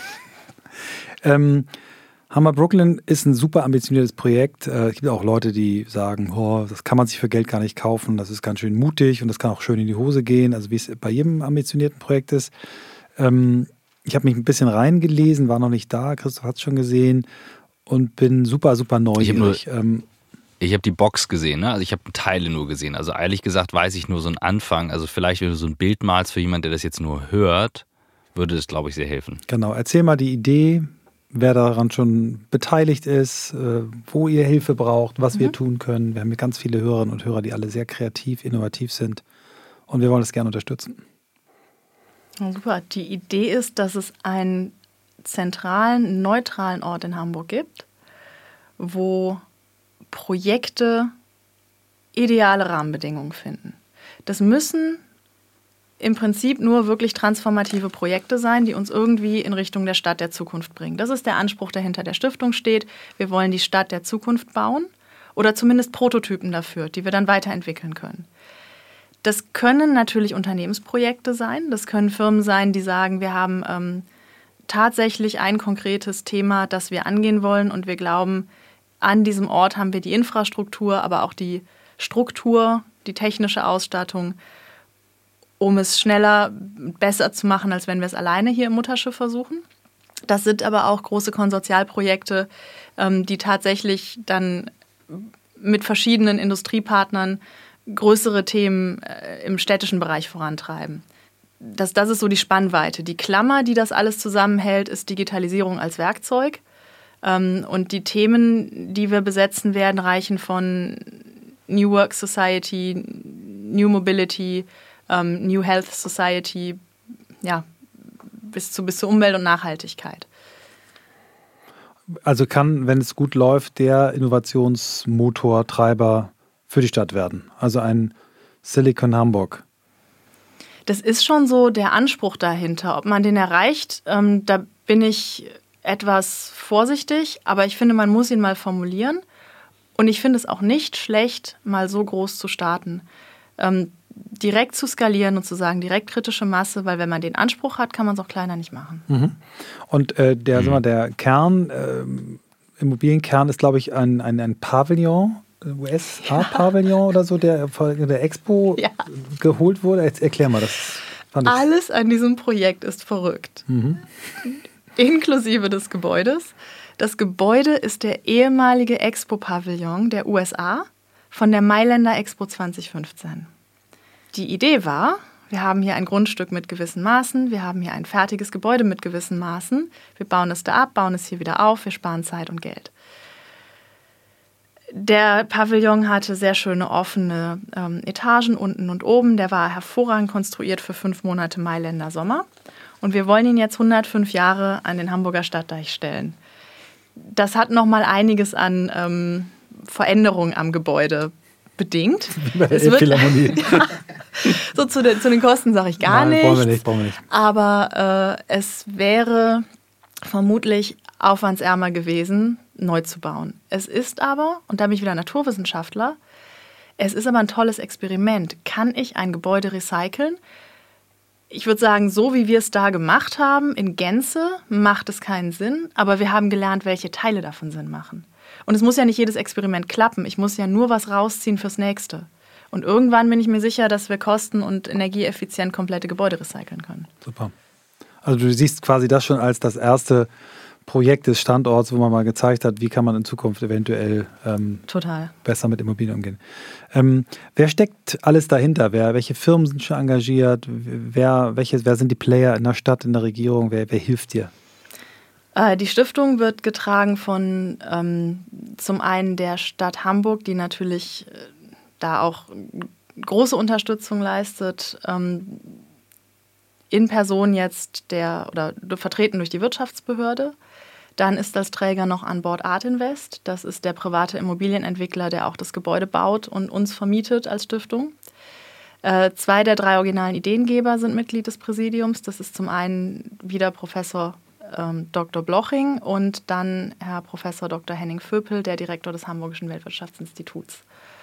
Ähm, Hammer Brooklyn ist ein super ambitioniertes Projekt. Äh, Es gibt auch Leute, die sagen, oh, das kann man sich für Geld gar nicht kaufen, das ist ganz schön mutig und das kann auch schön in die Hose gehen, also wie es bei jedem ambitionierten Projekt ist. Ähm, ich habe mich ein bisschen reingelesen, war noch nicht da, Christoph hat es schon gesehen und bin super, super neugierig. Ähm,
Ich habe die Box gesehen, ne? Also ich habe Teile nur gesehen. Also ehrlich gesagt weiß ich nur so einen Anfang. Also vielleicht, wenn du so ein Bild malst für jemanden, der das jetzt nur hört, würde das, glaube ich, sehr helfen.
Genau, erzähl mal die Idee, wer daran schon beteiligt ist, äh, wo ihr Hilfe braucht, was wir tun können. Wir haben hier ganz viele Hörerinnen und Hörer, die alle sehr kreativ, innovativ sind und wir wollen das gerne unterstützen.
Ja, super. Die Idee ist, dass es einen zentralen, neutralen Ort in Hamburg gibt, wo Projekte ideale Rahmenbedingungen finden. Das müssen im Prinzip nur wirklich transformative Projekte sein, die uns irgendwie in Richtung der Stadt der Zukunft bringen. Das ist der Anspruch, der hinter der Stiftung steht. Wir wollen die Stadt der Zukunft bauen oder zumindest Prototypen dafür, die wir dann weiterentwickeln können. Das können natürlich Unternehmensprojekte sein. Das können Firmen sein, die sagen, wir haben ähm, tatsächlich ein konkretes Thema, das wir angehen wollen und wir glauben, an diesem Ort haben wir die Infrastruktur, aber auch die Struktur, die technische Ausstattung, um es schneller, besser zu machen, als wenn wir es alleine hier im Mutterschiff versuchen. Das sind aber auch große Konsortialprojekte, die tatsächlich dann mit verschiedenen Industriepartnern größere Themen äh, im städtischen Bereich vorantreiben. Das, das ist so die Spannweite. Die Klammer, die das alles zusammenhält, ist Digitalisierung als Werkzeug. Ähm, und die Themen, die wir besetzen werden, reichen von New Work Society, New Mobility, ähm, New Health Society, ja, bis zu, bis zur Umwelt und Nachhaltigkeit.
Also kann, wenn es gut läuft, der Innovationsmotor, Treiber für die Stadt werden. Also ein Silicon Hamburg.
Das ist schon so der Anspruch dahinter. Ob man den erreicht, ähm, da bin ich etwas vorsichtig. Aber ich finde, man muss ihn mal formulieren. Und ich finde es auch nicht schlecht, mal so groß zu starten. Ähm, direkt zu skalieren und zu sagen, direkt kritische Masse, weil wenn man den Anspruch hat, kann man es auch kleiner nicht machen.
Mhm. Und äh, der, mhm. sag mal, der Kern, äh, Immobilienkern ist, glaube ich, ein, ein, ein Pavillon, U S-A-Pavillon ja. oder so, der von der Expo ja. geholt wurde. Jetzt erklär mal, das fand ich.
Alles an diesem Projekt ist verrückt. Mhm. Inklusive des Gebäudes. Das Gebäude ist der ehemalige Expo-Pavillon der U S A von der Mailänder Expo zwanzig fünfzehn. Die Idee war, wir haben hier ein Grundstück mit gewissen Maßen, wir haben hier ein fertiges Gebäude mit gewissen Maßen, wir bauen es da ab, bauen es hier wieder auf, wir sparen Zeit und Geld. Der Pavillon hatte sehr schöne offene ähm, Etagen unten und oben, der war hervorragend konstruiert für fünf Monate Mailänder Sommer und wir wollen ihn jetzt hundertfünf Jahre an den Hamburger Stadtdeich stellen. Das hat nochmal einiges an ähm, Veränderungen am Gebäude bedingt. Es wird, ja, so zu den, zu den Kosten sage ich gar
Nein,
nichts.
Brauchen wir nicht, brauchen wir nicht.
Aber äh, es wäre vermutlich aufwandsärmer gewesen, neu zu bauen. Es ist aber, und da bin ich wieder Naturwissenschaftler, es ist aber ein tolles Experiment. Kann ich ein Gebäude recyceln? Ich würde sagen, so wie wir es da gemacht haben, in Gänze, macht es keinen Sinn. Aber wir haben gelernt, welche Teile davon Sinn machen. Und es muss ja nicht jedes Experiment klappen. Ich muss ja nur was rausziehen fürs nächste. Und irgendwann bin ich mir sicher, dass wir kosten- und energieeffizient komplette Gebäude recyceln können.
Super. Also du siehst quasi das schon als das erste Projekt des Standorts, wo man mal gezeigt hat, wie kann man in Zukunft eventuell ähm,
Total.
besser mit Immobilien umgehen. Ähm, wer steckt alles dahinter? Wer, welche Firmen sind schon engagiert? Wer, welche, wer sind die Player in der Stadt, in der Regierung? Wer, wer hilft dir?
Die Stiftung wird getragen von ähm, zum einen der Stadt Hamburg, die natürlich äh, da auch große Unterstützung leistet, ähm, in Person jetzt der oder vertreten durch die Wirtschaftsbehörde. Dann ist als Träger noch an Bord Art Invest. Das ist der private Immobilienentwickler, der auch das Gebäude baut und uns vermietet als Stiftung. Äh, zwei der drei originalen Ideengeber sind Mitglied des Präsidiums. Das ist zum einen wieder Professor Doktor Bloching und dann Herr Professor Doktor Henning Vöpel, der Direktor des Hamburgischen Weltwirtschaftsinstituts.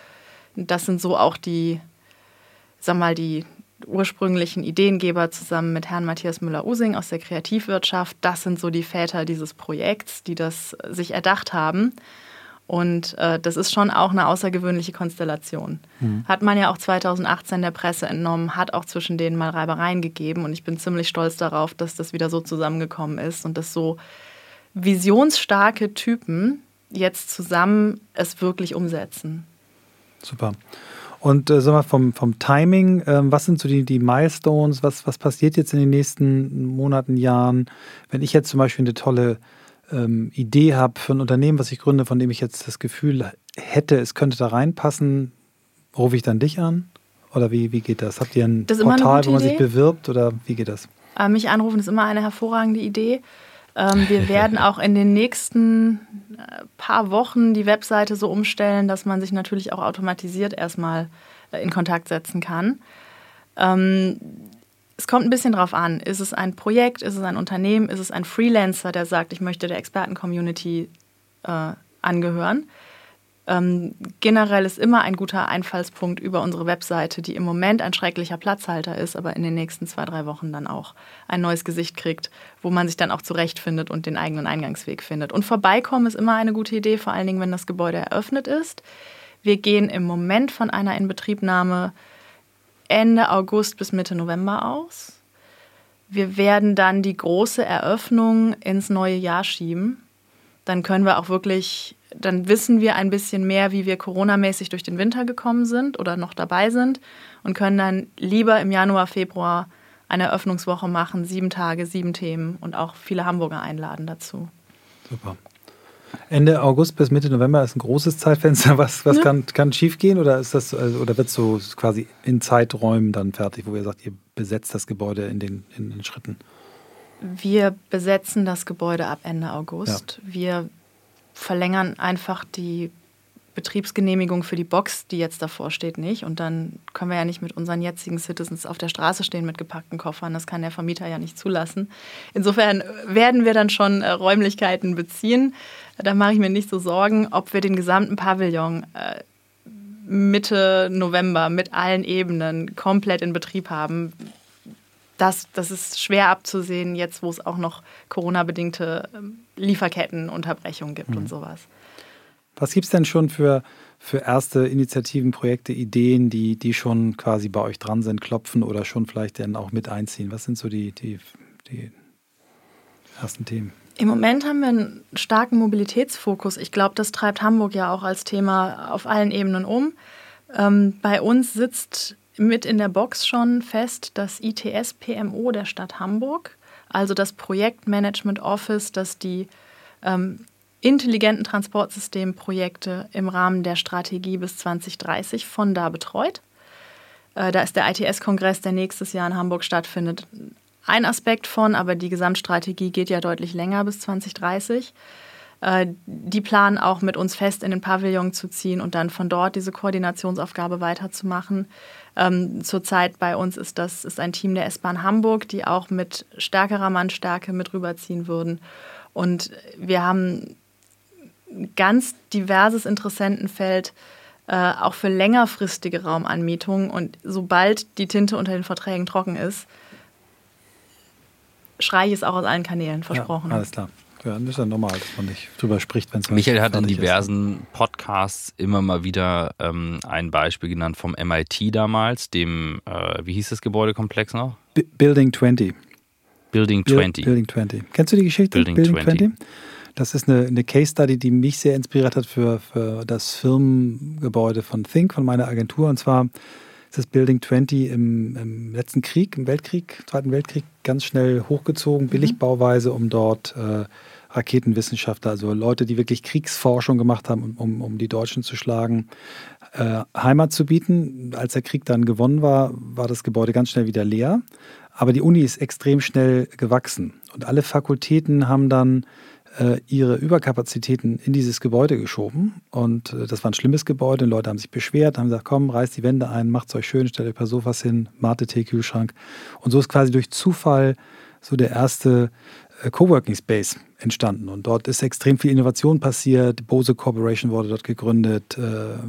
Das sind so auch die, sag mal, die ursprünglichen Ideengeber zusammen mit Herrn Matthias Müller-Using aus der Kreativwirtschaft. Das sind so die Väter dieses Projekts, die das sich erdacht haben. Und äh, das ist schon auch eine außergewöhnliche Konstellation. Mhm. Hat man ja auch zweitausendachtzehn der Presse entnommen, hat auch zwischen denen mal Reibereien gegeben. Und ich bin ziemlich stolz darauf, dass das wieder so zusammengekommen ist und dass so visionsstarke Typen jetzt zusammen es wirklich umsetzen.
Super. Und äh, sag mal, vom, vom Timing, äh, was sind so die, die Milestones? Was, was passiert jetzt in den nächsten Monaten, Jahren? Wenn ich jetzt zum Beispiel eine tolle Ähm, Idee habe für ein Unternehmen, was ich gründe, von dem ich jetzt das Gefühl hätte, es könnte da reinpassen, rufe ich dann dich an? Oder wie, wie geht das? Habt ihr ein
das
Portal, wo man Idee. sich bewirbt oder wie geht das?
Äh, mich anrufen ist immer eine hervorragende Idee. Ähm, wir werden auch in den nächsten äh, paar Wochen die Webseite so umstellen, dass man sich natürlich auch automatisiert erstmal äh, in Kontakt setzen kann. Ähm, Es kommt ein bisschen drauf an. Ist es ein Projekt, ist es ein Unternehmen, ist es ein Freelancer, der sagt, ich möchte der Experten-Community äh, angehören. Ähm, generell ist immer ein guter Einfallspunkt über unsere Webseite, die im Moment ein schrecklicher Platzhalter ist, aber in den nächsten zwei, drei Wochen dann auch ein neues Gesicht kriegt, wo man sich dann auch zurechtfindet und den eigenen Eingangsweg findet. Und vorbeikommen ist immer eine gute Idee, vor allen Dingen, wenn das Gebäude eröffnet ist. Wir gehen im Moment von einer Inbetriebnahme Ende August bis Mitte November aus. Wir werden dann die große Eröffnung ins neue Jahr schieben. dann können wir auch wirklich, dann wissen wir ein bisschen mehr, wie wir coronamäßig durch den Winter gekommen sind oder noch dabei sind und können dann lieber im Januar, Februar eine Eröffnungswoche machen, sieben Tage, sieben Themen und auch viele Hamburger einladen dazu.
Super. Ende August bis Mitte November ist ein großes Zeitfenster. Was, was ja. kann, kann schief gehen oder ist das oder wird es so quasi in Zeiträumen dann fertig, wo ihr sagt, ihr besetzt das Gebäude in den, in den Schritten?
Wir besetzen das Gebäude ab Ende August. Ja. Wir verlängern einfach die Betriebsgenehmigung für die Box, die jetzt davor steht, nicht. Und dann können wir ja nicht mit unseren jetzigen Citizens auf der Straße stehen mit gepackten Koffern. Das kann der Vermieter ja nicht zulassen. Insofern werden wir dann schon äh, Räumlichkeiten beziehen. Da mache ich mir nicht so Sorgen, ob wir den gesamten Pavillon äh, Mitte November mit allen Ebenen komplett in Betrieb haben. Das, das ist schwer abzusehen, jetzt wo es auch noch Corona-bedingte Lieferkettenunterbrechungen gibt mhm. und sowas.
Was gibt es denn schon für, für erste Initiativen, Projekte, Ideen, die, die schon quasi bei euch dran sind, klopfen oder schon vielleicht dann auch mit einziehen? Was sind so die, die, die ersten Themen?
Im Moment haben wir einen starken Mobilitätsfokus. Ich glaube, das treibt Hamburg ja auch als Thema auf allen Ebenen um. Ähm, bei uns sitzt mit in der Box schon fest das I T S-P M O der Stadt Hamburg, also das Projektmanagement Office, das die ähm, intelligenten Transportsystemprojekte im Rahmen der Strategie bis zwanzig dreißig von da betreut. Äh, da ist der I T S-Kongress, der nächstes Jahr in Hamburg stattfindet, ein Aspekt von, aber die Gesamtstrategie geht ja deutlich länger bis zwanzig dreißig. Äh, die planen auch mit uns fest in den Pavillon zu ziehen und dann von dort diese Koordinationsaufgabe weiterzumachen. Ähm, zurzeit bei uns ist das ist ein Team der S-Bahn Hamburg, die auch mit stärkerer Mannstärke mit rüberziehen würden. Und wir haben ein ganz diverses Interessentenfeld, äh, auch für längerfristige Raumanmietungen. Und sobald die Tinte unter den Verträgen trocken ist, schreie ich es auch aus allen Kanälen, versprochen.
Ja, alles klar. Ja, das ist ja normal, dass man nicht drüber spricht, wenn es
Michael hat in diversen ist. Podcasts immer mal wieder ähm, ein Beispiel genannt vom M I T damals, dem, äh, wie hieß das Gebäudekomplex noch?
B- Building zwanzig.
Building zwanzig.
Building zwanzig. Kennst du die Geschichte?
Building, Building zwanzig. zwanzig?
Das ist eine, eine Case Study, die mich sehr inspiriert hat für, für das Firmengebäude von Think, von meiner Agentur. Und zwar ist das Building zwanzig im, im letzten Krieg, im Weltkrieg, Zweiten Weltkrieg, ganz schnell hochgezogen, Billigbauweise, um dort äh, Raketenwissenschaftler, also Leute, die wirklich Kriegsforschung gemacht haben, um, um die Deutschen zu schlagen, äh, Heimat zu bieten. Als der Krieg dann gewonnen war, war das Gebäude ganz schnell wieder leer. Aber die Uni ist extrem schnell gewachsen. Und alle Fakultäten haben dann äh, ihre Überkapazitäten in dieses Gebäude geschoben. Und äh, das war ein schlimmes Gebäude. Und Leute haben sich beschwert, haben gesagt, komm, reißt die Wände ein, macht's euch schön, stellt euch ein paar Sofas hin, Mate-Tee, Kühlschrank. Und so ist quasi durch Zufall so der erste äh, Coworking Space entstanden. Und dort ist extrem viel Innovation passiert. Bose Corporation wurde dort gegründet. Äh,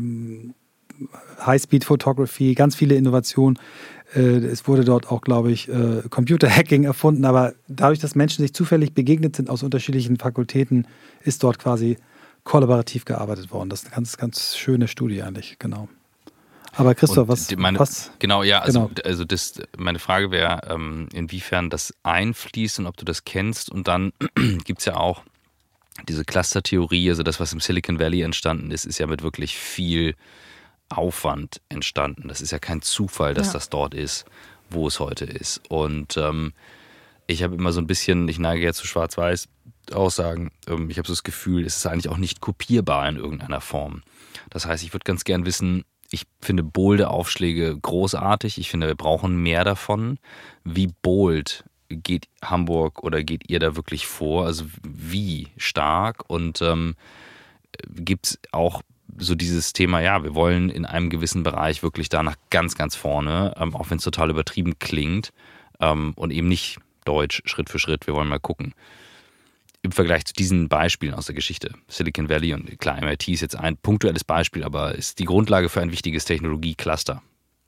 High-Speed Photography, ganz viele Innovationen. Es wurde dort auch, glaube ich, Computer-Hacking erfunden, aber dadurch, dass Menschen sich zufällig begegnet sind aus unterschiedlichen Fakultäten, ist dort quasi kollaborativ gearbeitet worden. Das ist eine ganz, ganz schöne Studie eigentlich, genau. Aber Christoph, was,
meine,
was?
Genau, ja, also,
genau.
also das, meine Frage wäre, ähm, inwiefern das einfließt und ob du das kennst. Und dann gibt es ja auch diese Cluster-Theorie, also das, was im Silicon Valley entstanden ist, ist ja mit wirklich viel Aufwand entstanden. Das ist ja kein Zufall, dass ja. das dort ist, wo es heute ist. Und ähm, ich habe immer so ein bisschen, ich neige ja zu Schwarz-Weiß-Aussagen, ähm, ich habe so das Gefühl, es ist eigentlich auch nicht kopierbar in irgendeiner Form. Das heißt, ich würde ganz gern wissen, ich finde bolde Aufschläge großartig. Ich finde, wir brauchen mehr davon. Wie bold geht Hamburg oder geht ihr da wirklich vor? Also wie stark? Und ähm, gibt es auch so dieses Thema, ja, wir wollen in einem gewissen Bereich wirklich da nach ganz, ganz vorne, ähm, auch wenn es total übertrieben klingt ähm, und eben nicht deutsch, Schritt für Schritt, wir wollen mal gucken. Im Vergleich zu diesen Beispielen aus der Geschichte, Silicon Valley und klar, M I T ist jetzt ein punktuelles Beispiel, aber ist die Grundlage für ein wichtiges Technologie-Cluster.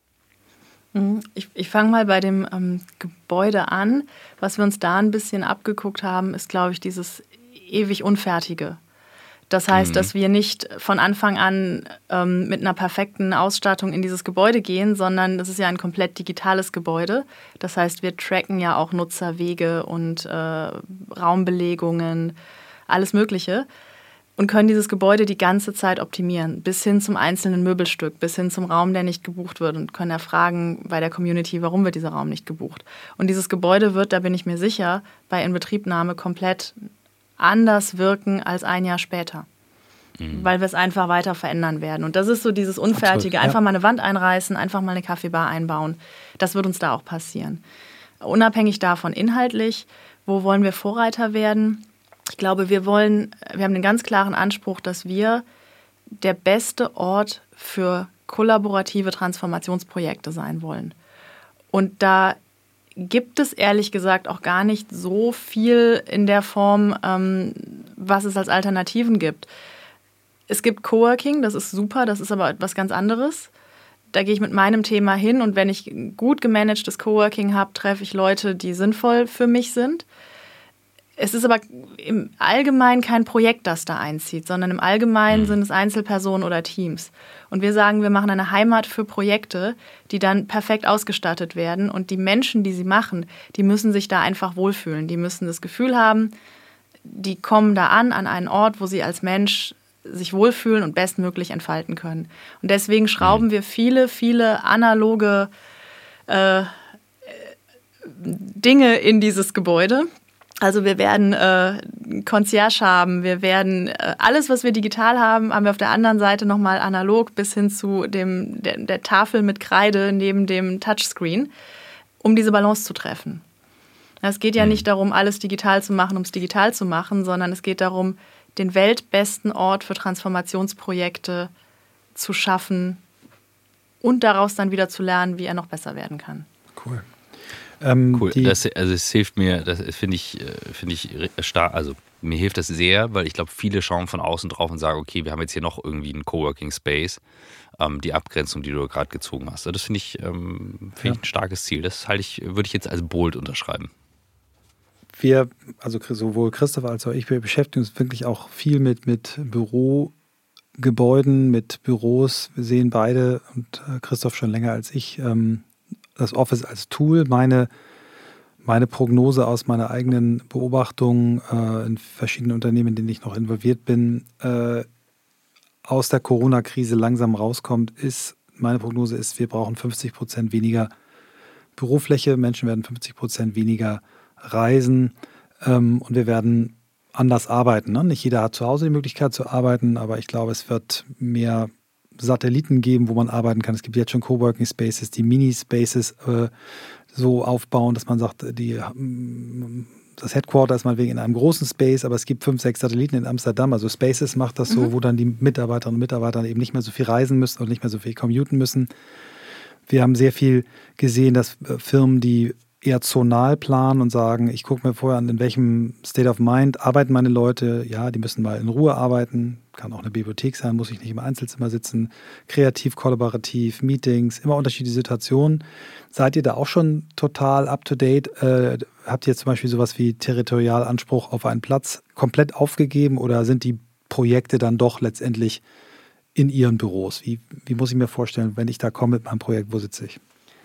Ich, ich fange mal bei dem ähm, Gebäude an. Was wir uns da ein bisschen abgeguckt haben, ist, glaube ich, dieses ewig Unfertige. Das heißt, mhm. dass wir nicht von Anfang an ähm, mit einer perfekten Ausstattung in dieses Gebäude gehen, sondern es ist ja ein komplett digitales Gebäude. Das heißt, wir tracken ja auch Nutzerwege und äh, Raumbelegungen, alles Mögliche. Und können dieses Gebäude die ganze Zeit optimieren, bis hin zum einzelnen Möbelstück, bis hin zum Raum, der nicht gebucht wird und können erfragen bei der Community, warum wird dieser Raum nicht gebucht. Und dieses Gebäude wird, da bin ich mir sicher, bei Inbetriebnahme komplett anders wirken als ein Jahr später, mhm. weil wir es einfach weiter verändern werden. Und das ist so dieses Unfertige, Absolut, ja. einfach mal eine Wand einreißen, einfach mal eine Kaffeebar einbauen. Das wird uns da auch passieren. Unabhängig davon inhaltlich, wo wollen wir Vorreiter werden? Ich glaube, wir wollen, wir haben den ganz klaren Anspruch, dass wir der beste Ort für kollaborative Transformationsprojekte sein wollen. Und da gibt es ehrlich gesagt auch gar nicht so viel in der Form, ähm, was es als Alternativen gibt. Es gibt Coworking, das ist super, das ist aber etwas ganz anderes. Da gehe ich mit meinem Thema hin und wenn ich gut gemanagtes Coworking habe, treffe ich Leute, die sinnvoll für mich sind. Es ist aber im Allgemeinen kein Projekt, das da einzieht, sondern im Allgemeinen sind es Einzelpersonen oder Teams. Und wir sagen, wir machen eine Heimat für Projekte, die dann perfekt ausgestattet werden. Und die Menschen, die sie machen, die müssen sich da einfach wohlfühlen. Die müssen das Gefühl haben, die kommen da an, an einen Ort, wo sie als Mensch sich wohlfühlen und bestmöglich entfalten können. Und deswegen schrauben wir viele, viele analoge äh, Dinge in dieses Gebäude. Also wir werden äh, Concierge haben, wir werden äh, alles, was wir digital haben, haben wir auf der anderen Seite nochmal analog bis hin zu dem, der, der Tafel mit Kreide neben dem Touchscreen, um diese Balance zu treffen. Es geht ja nicht darum, alles digital zu machen, um es digital zu machen, sondern es geht darum, den weltbesten Ort für Transformationsprojekte zu schaffen und daraus dann wieder zu lernen, wie er noch besser werden kann.
Cool.
Ähm, cool, das, also es hilft mir, das finde ich, finde ich stark, also mir hilft das sehr, weil ich glaube, viele schauen von außen drauf und sagen, okay, wir haben jetzt hier noch irgendwie einen Coworking Space, ähm, die Abgrenzung, die du gerade gezogen hast. Das finde ich, ähm, find ja. ich ein starkes Ziel, das halte ich, würde ich jetzt als bold unterschreiben.
Wir, also sowohl Christoph als auch ich, wir beschäftigen uns wirklich auch viel mit, mit Bürogebäuden, mit Büros. Wir sehen beide und Christoph schon länger als ich, ähm, das Office als Tool. Meine, meine Prognose aus meiner eigenen Beobachtung äh, in verschiedenen Unternehmen, in denen ich noch involviert bin, äh, aus der Corona-Krise langsam rauskommt, ist, meine Prognose ist, wir brauchen fünfzig Prozent weniger Bürofläche, Menschen werden fünfzig Prozent weniger reisen ähm, und wir werden anders arbeiten. Ne? Nicht jeder hat zu Hause die Möglichkeit zu arbeiten, aber ich glaube, es wird mehr Satelliten geben, wo man arbeiten kann. Es gibt jetzt schon Coworking Spaces, die Mini-Spaces äh, so aufbauen, dass man sagt, die, das Headquarter ist meinetwegen in einem großen Space, aber es gibt fünf, sechs Satelliten in Amsterdam. Also Spaces macht das so, mhm. wo dann die Mitarbeiterinnen und Mitarbeiter eben nicht mehr so viel reisen müssen und nicht mehr so viel commuten müssen. Wir haben sehr viel gesehen, dass Firmen, die eher zonal planen und sagen, ich gucke mir vorher an, in welchem State of Mind arbeiten meine Leute. Ja, die müssen mal in Ruhe arbeiten. Kann auch eine Bibliothek sein, muss ich nicht im Einzelzimmer sitzen. Kreativ, kollaborativ, Meetings, immer unterschiedliche Situationen. Seid ihr da auch schon total up-to-date? Äh, habt ihr zum Beispiel sowas wie Territorialanspruch auf einen Platz komplett aufgegeben oder sind die Projekte dann doch letztendlich in ihren Büros? Wie, wie muss ich mir vorstellen, wenn ich da komme mit meinem Projekt, wo sitze ich?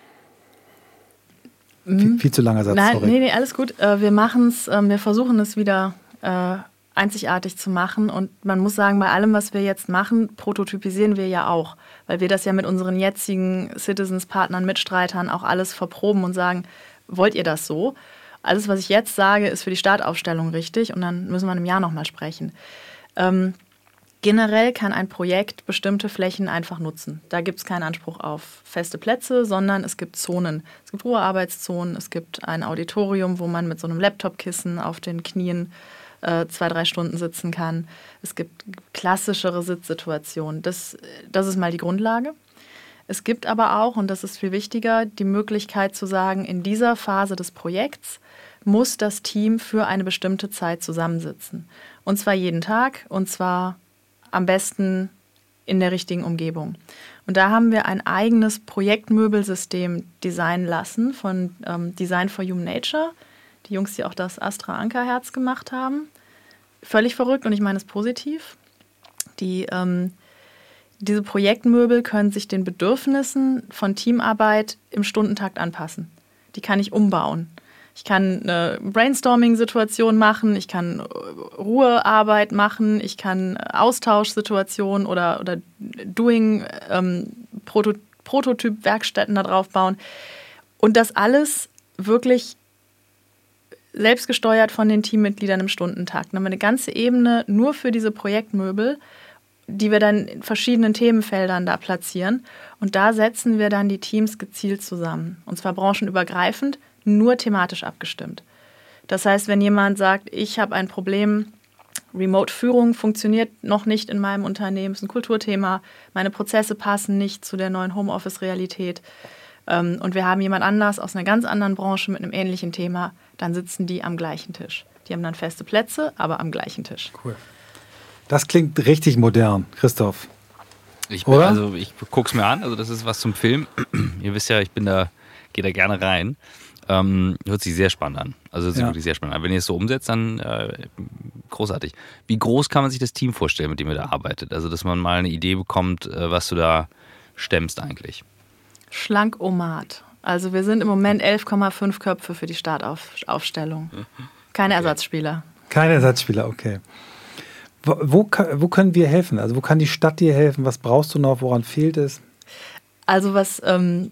Viel, viel zu langer Satz,
Nein,
sorry.
Nee, nee, alles gut. Wir machen es, wir versuchen es wieder äh, einzigartig zu machen. Und man muss sagen, bei allem, was wir jetzt machen, prototypisieren wir ja auch. Weil wir das ja mit unseren jetzigen Citizens-Partnern, Mitstreitern auch alles verproben und sagen, wollt ihr das so? Alles, was ich jetzt sage, ist für die Startaufstellung richtig. Und dann müssen wir in einem Jahr nochmal sprechen. Ähm, Generell kann ein Projekt bestimmte Flächen einfach nutzen. Da gibt es keinen Anspruch auf feste Plätze, sondern es gibt Zonen. Es gibt Ruhearbeitszonen, es gibt ein Auditorium, wo man mit so einem Laptopkissen auf den Knien äh, zwei, drei Stunden sitzen kann. Es gibt klassischere Sitzsituationen. Das, das ist mal die Grundlage. Es gibt aber auch, und das ist viel wichtiger, die Möglichkeit zu sagen, in dieser Phase des Projekts muss das Team für eine bestimmte Zeit zusammensitzen. Und zwar jeden Tag, und zwar am besten in der richtigen Umgebung. Und da haben wir ein eigenes Projektmöbelsystem designen lassen von ähm, Design for Human Nature, die Jungs, die auch das Astra Ankerherz gemacht haben. Völlig verrückt und ich meine es positiv. Die, ähm, diese Projektmöbel können sich den Bedürfnissen von Teamarbeit im Stundentakt anpassen. Die kann ich umbauen. Ich kann eine Brainstorming-Situation machen, ich kann Ruhearbeit machen, ich kann Austauschsituationen oder, oder Doing, ähm, Proto, Prototyp-Werkstätten da drauf bauen. Und das alles wirklich selbstgesteuert von den Teammitgliedern im Stundentakt. Dann haben wir eine ganze Ebene nur für diese Projektmöbel, die wir dann in verschiedenen Themenfeldern da platzieren. Und da setzen wir dann die Teams gezielt zusammen. Und zwar branchenübergreifend, nur thematisch abgestimmt. Das heißt, wenn jemand sagt, ich habe ein Problem, Remote-Führung funktioniert noch nicht in meinem Unternehmen, ist ein Kulturthema, meine Prozesse passen nicht zu der neuen Homeoffice-Realität ähm, und wir haben jemand anders aus einer ganz anderen Branche mit einem ähnlichen Thema, dann sitzen die am gleichen Tisch. Die haben dann feste Plätze, aber am gleichen Tisch.
Cool. Das klingt richtig modern, Christoph.
Ich bin, also ich gucke es mir an, also das ist was zum Film. Ihr wisst ja, ich bin da, gehe da gerne rein. Ähm, hört sich sehr spannend an. Also hört sich
Ja.
wirklich sehr spannend an. Wenn ihr es so umsetzt, dann äh, großartig. Wie groß kann man sich das Team vorstellen, mit dem ihr da arbeitet? Also dass man mal eine Idee bekommt, äh, was du da stemmst eigentlich.
Schlank-O-Mat. Also wir sind im Moment elf Komma fünf Köpfe für die Startaufstellung. Keine
Okay.
Ersatzspieler.
Keine Ersatzspieler, okay. Wo, wo, ka- wo können wir helfen? Also wo kann die Stadt dir helfen? Was brauchst du noch? Woran fehlt es?
Also was ähm,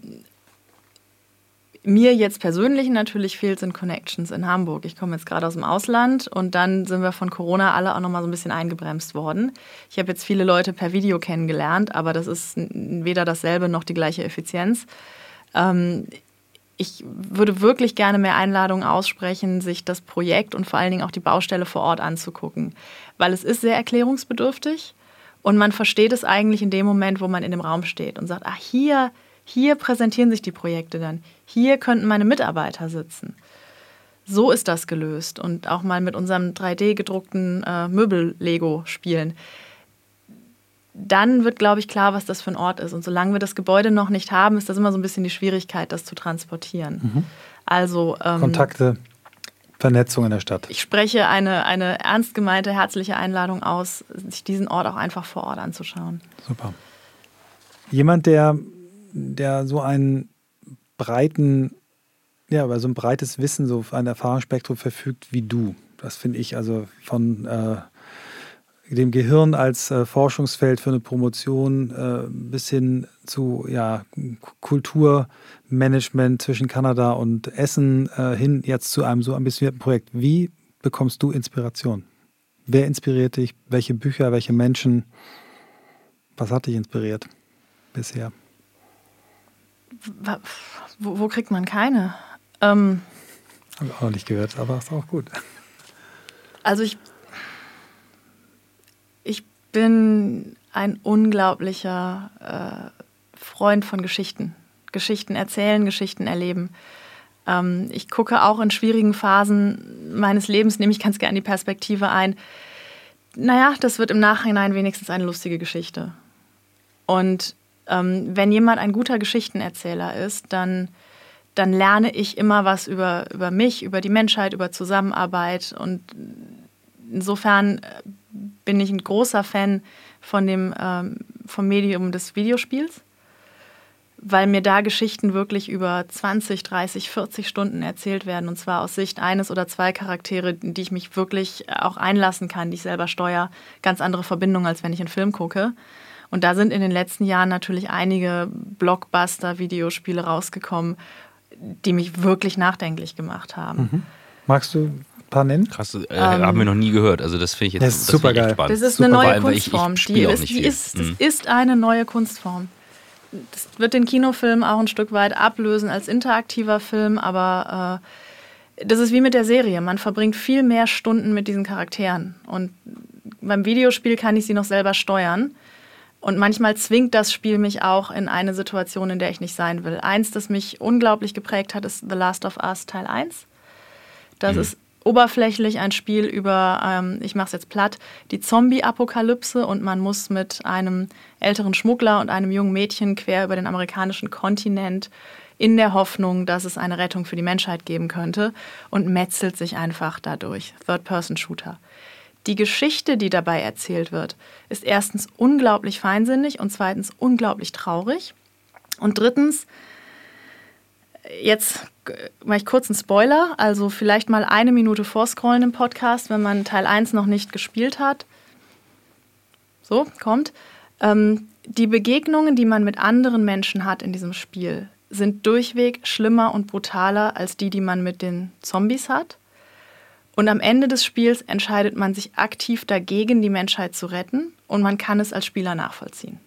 mir jetzt persönlich natürlich fehlt, sind Connections in Hamburg. Ich komme jetzt gerade aus dem Ausland und dann sind wir von Corona alle auch noch mal so ein bisschen eingebremst worden. Ich habe jetzt viele Leute per Video kennengelernt, aber das ist n- weder dasselbe noch die gleiche Effizienz. Ähm, ich würde wirklich gerne mehr Einladungen aussprechen, sich das Projekt und vor allen Dingen auch die Baustelle vor Ort anzugucken, weil es ist sehr erklärungsbedürftig und man versteht es eigentlich in dem Moment, wo man in dem Raum steht und sagt, ach, hier Hier präsentieren sich die Projekte dann. Hier könnten meine Mitarbeiter sitzen. So ist das gelöst. Und auch mal mit unserem drei D gedruckten äh, Möbel-Lego spielen. Dann wird, glaube ich, klar, was das für ein Ort ist. Und solange wir das Gebäude noch nicht haben, ist das immer so ein bisschen die Schwierigkeit, das zu transportieren.
Mhm.
Also ähm,
Kontakte, Vernetzung in der Stadt.
ich spreche eine, eine ernst gemeinte, herzliche Einladung aus, sich diesen Ort auch einfach vor Ort anzuschauen.
Super. Jemand, der, der so einen breiten, ja, über so ein breites Wissen, so ein Erfahrungsspektrum verfügt wie du. Das finde ich also von äh, dem Gehirn als äh, Forschungsfeld für eine Promotion äh, bis hin zu ja, Kulturmanagement zwischen Kanada und Essen äh, hin jetzt zu einem so ambitionierten Projekt. Wie bekommst du Inspiration? Wer inspiriert dich? Welche Bücher, welche Menschen? Was hat dich inspiriert bisher?
Wo, wo kriegt man keine? Ähm,
Habe ich auch noch nicht gehört, aber ist auch gut.
also ich, ich bin ein unglaublicher äh, Freund von Geschichten. Geschichten erzählen, Geschichten erleben. Ähm, ich gucke auch in schwierigen Phasen meines Lebens, nehme ich ganz gerne die Perspektive ein. Naja, das wird im Nachhinein wenigstens eine lustige Geschichte. Und ähm, wenn jemand ein guter Geschichtenerzähler ist, dann, dann lerne ich immer was über, über mich, über die Menschheit, über Zusammenarbeit. Und insofern bin ich ein großer Fan von dem, ähm, vom Medium des Videospiels, weil mir da Geschichten wirklich über zwanzig, dreißig, vierzig Stunden erzählt werden. Und zwar aus Sicht eines oder zwei Charaktere, in die ich mich wirklich auch einlassen kann, die ich selber steuere. Ganz andere Verbindungen, als wenn ich einen Film gucke. Und da sind in den letzten Jahren natürlich einige Blockbuster-Videospiele rausgekommen, die mich wirklich nachdenklich gemacht haben.
Mhm. Magst du ein paar nennen?
Krass, äh,
Ähm,
haben wir noch nie gehört. Also das finde ich jetzt
Das ist
das finde ich
supergeil.
echt spannend.
Das ist
Super,
eine neue
weil- weil ich- ich
Kunstform.
spiele
Die
auch
ist,
nicht
die
viel.
ist, das
Mhm.
ist eine neue Kunstform. Das wird den Kinofilm auch ein Stück weit ablösen als interaktiver Film, aber äh, das ist wie mit der Serie. Man verbringt viel mehr Stunden mit diesen Charakteren. Und beim Videospiel kann ich sie noch selber steuern. Und manchmal zwingt das Spiel mich auch in eine Situation, in der ich nicht sein will. Eins, das mich unglaublich geprägt hat, ist The Last of Us Teil eins. Das
Mhm.
ist oberflächlich ein Spiel über, ähm, ich mache es jetzt platt, die Zombie-Apokalypse und man muss mit einem älteren Schmuggler und einem jungen Mädchen quer über den amerikanischen Kontinent in der Hoffnung, dass es eine Rettung für die Menschheit geben könnte und metzelt sich einfach dadurch. Third-Person-Shooter. Die Geschichte, die dabei erzählt wird, ist erstens unglaublich feinsinnig und zweitens unglaublich traurig. Und drittens, jetzt mache ich kurz einen Spoiler, also vielleicht mal eine Minute vorscrollen im Podcast, wenn man Teil eins noch nicht gespielt hat. So, kommt. Ähm, die Begegnungen, die man mit anderen Menschen hat in diesem Spiel, sind durchweg schlimmer und brutaler als die, die man mit den Zombies hat. Und am Ende des Spiels entscheidet man sich aktiv dagegen, die Menschheit zu retten. Und man kann es als Spieler nachvollziehen.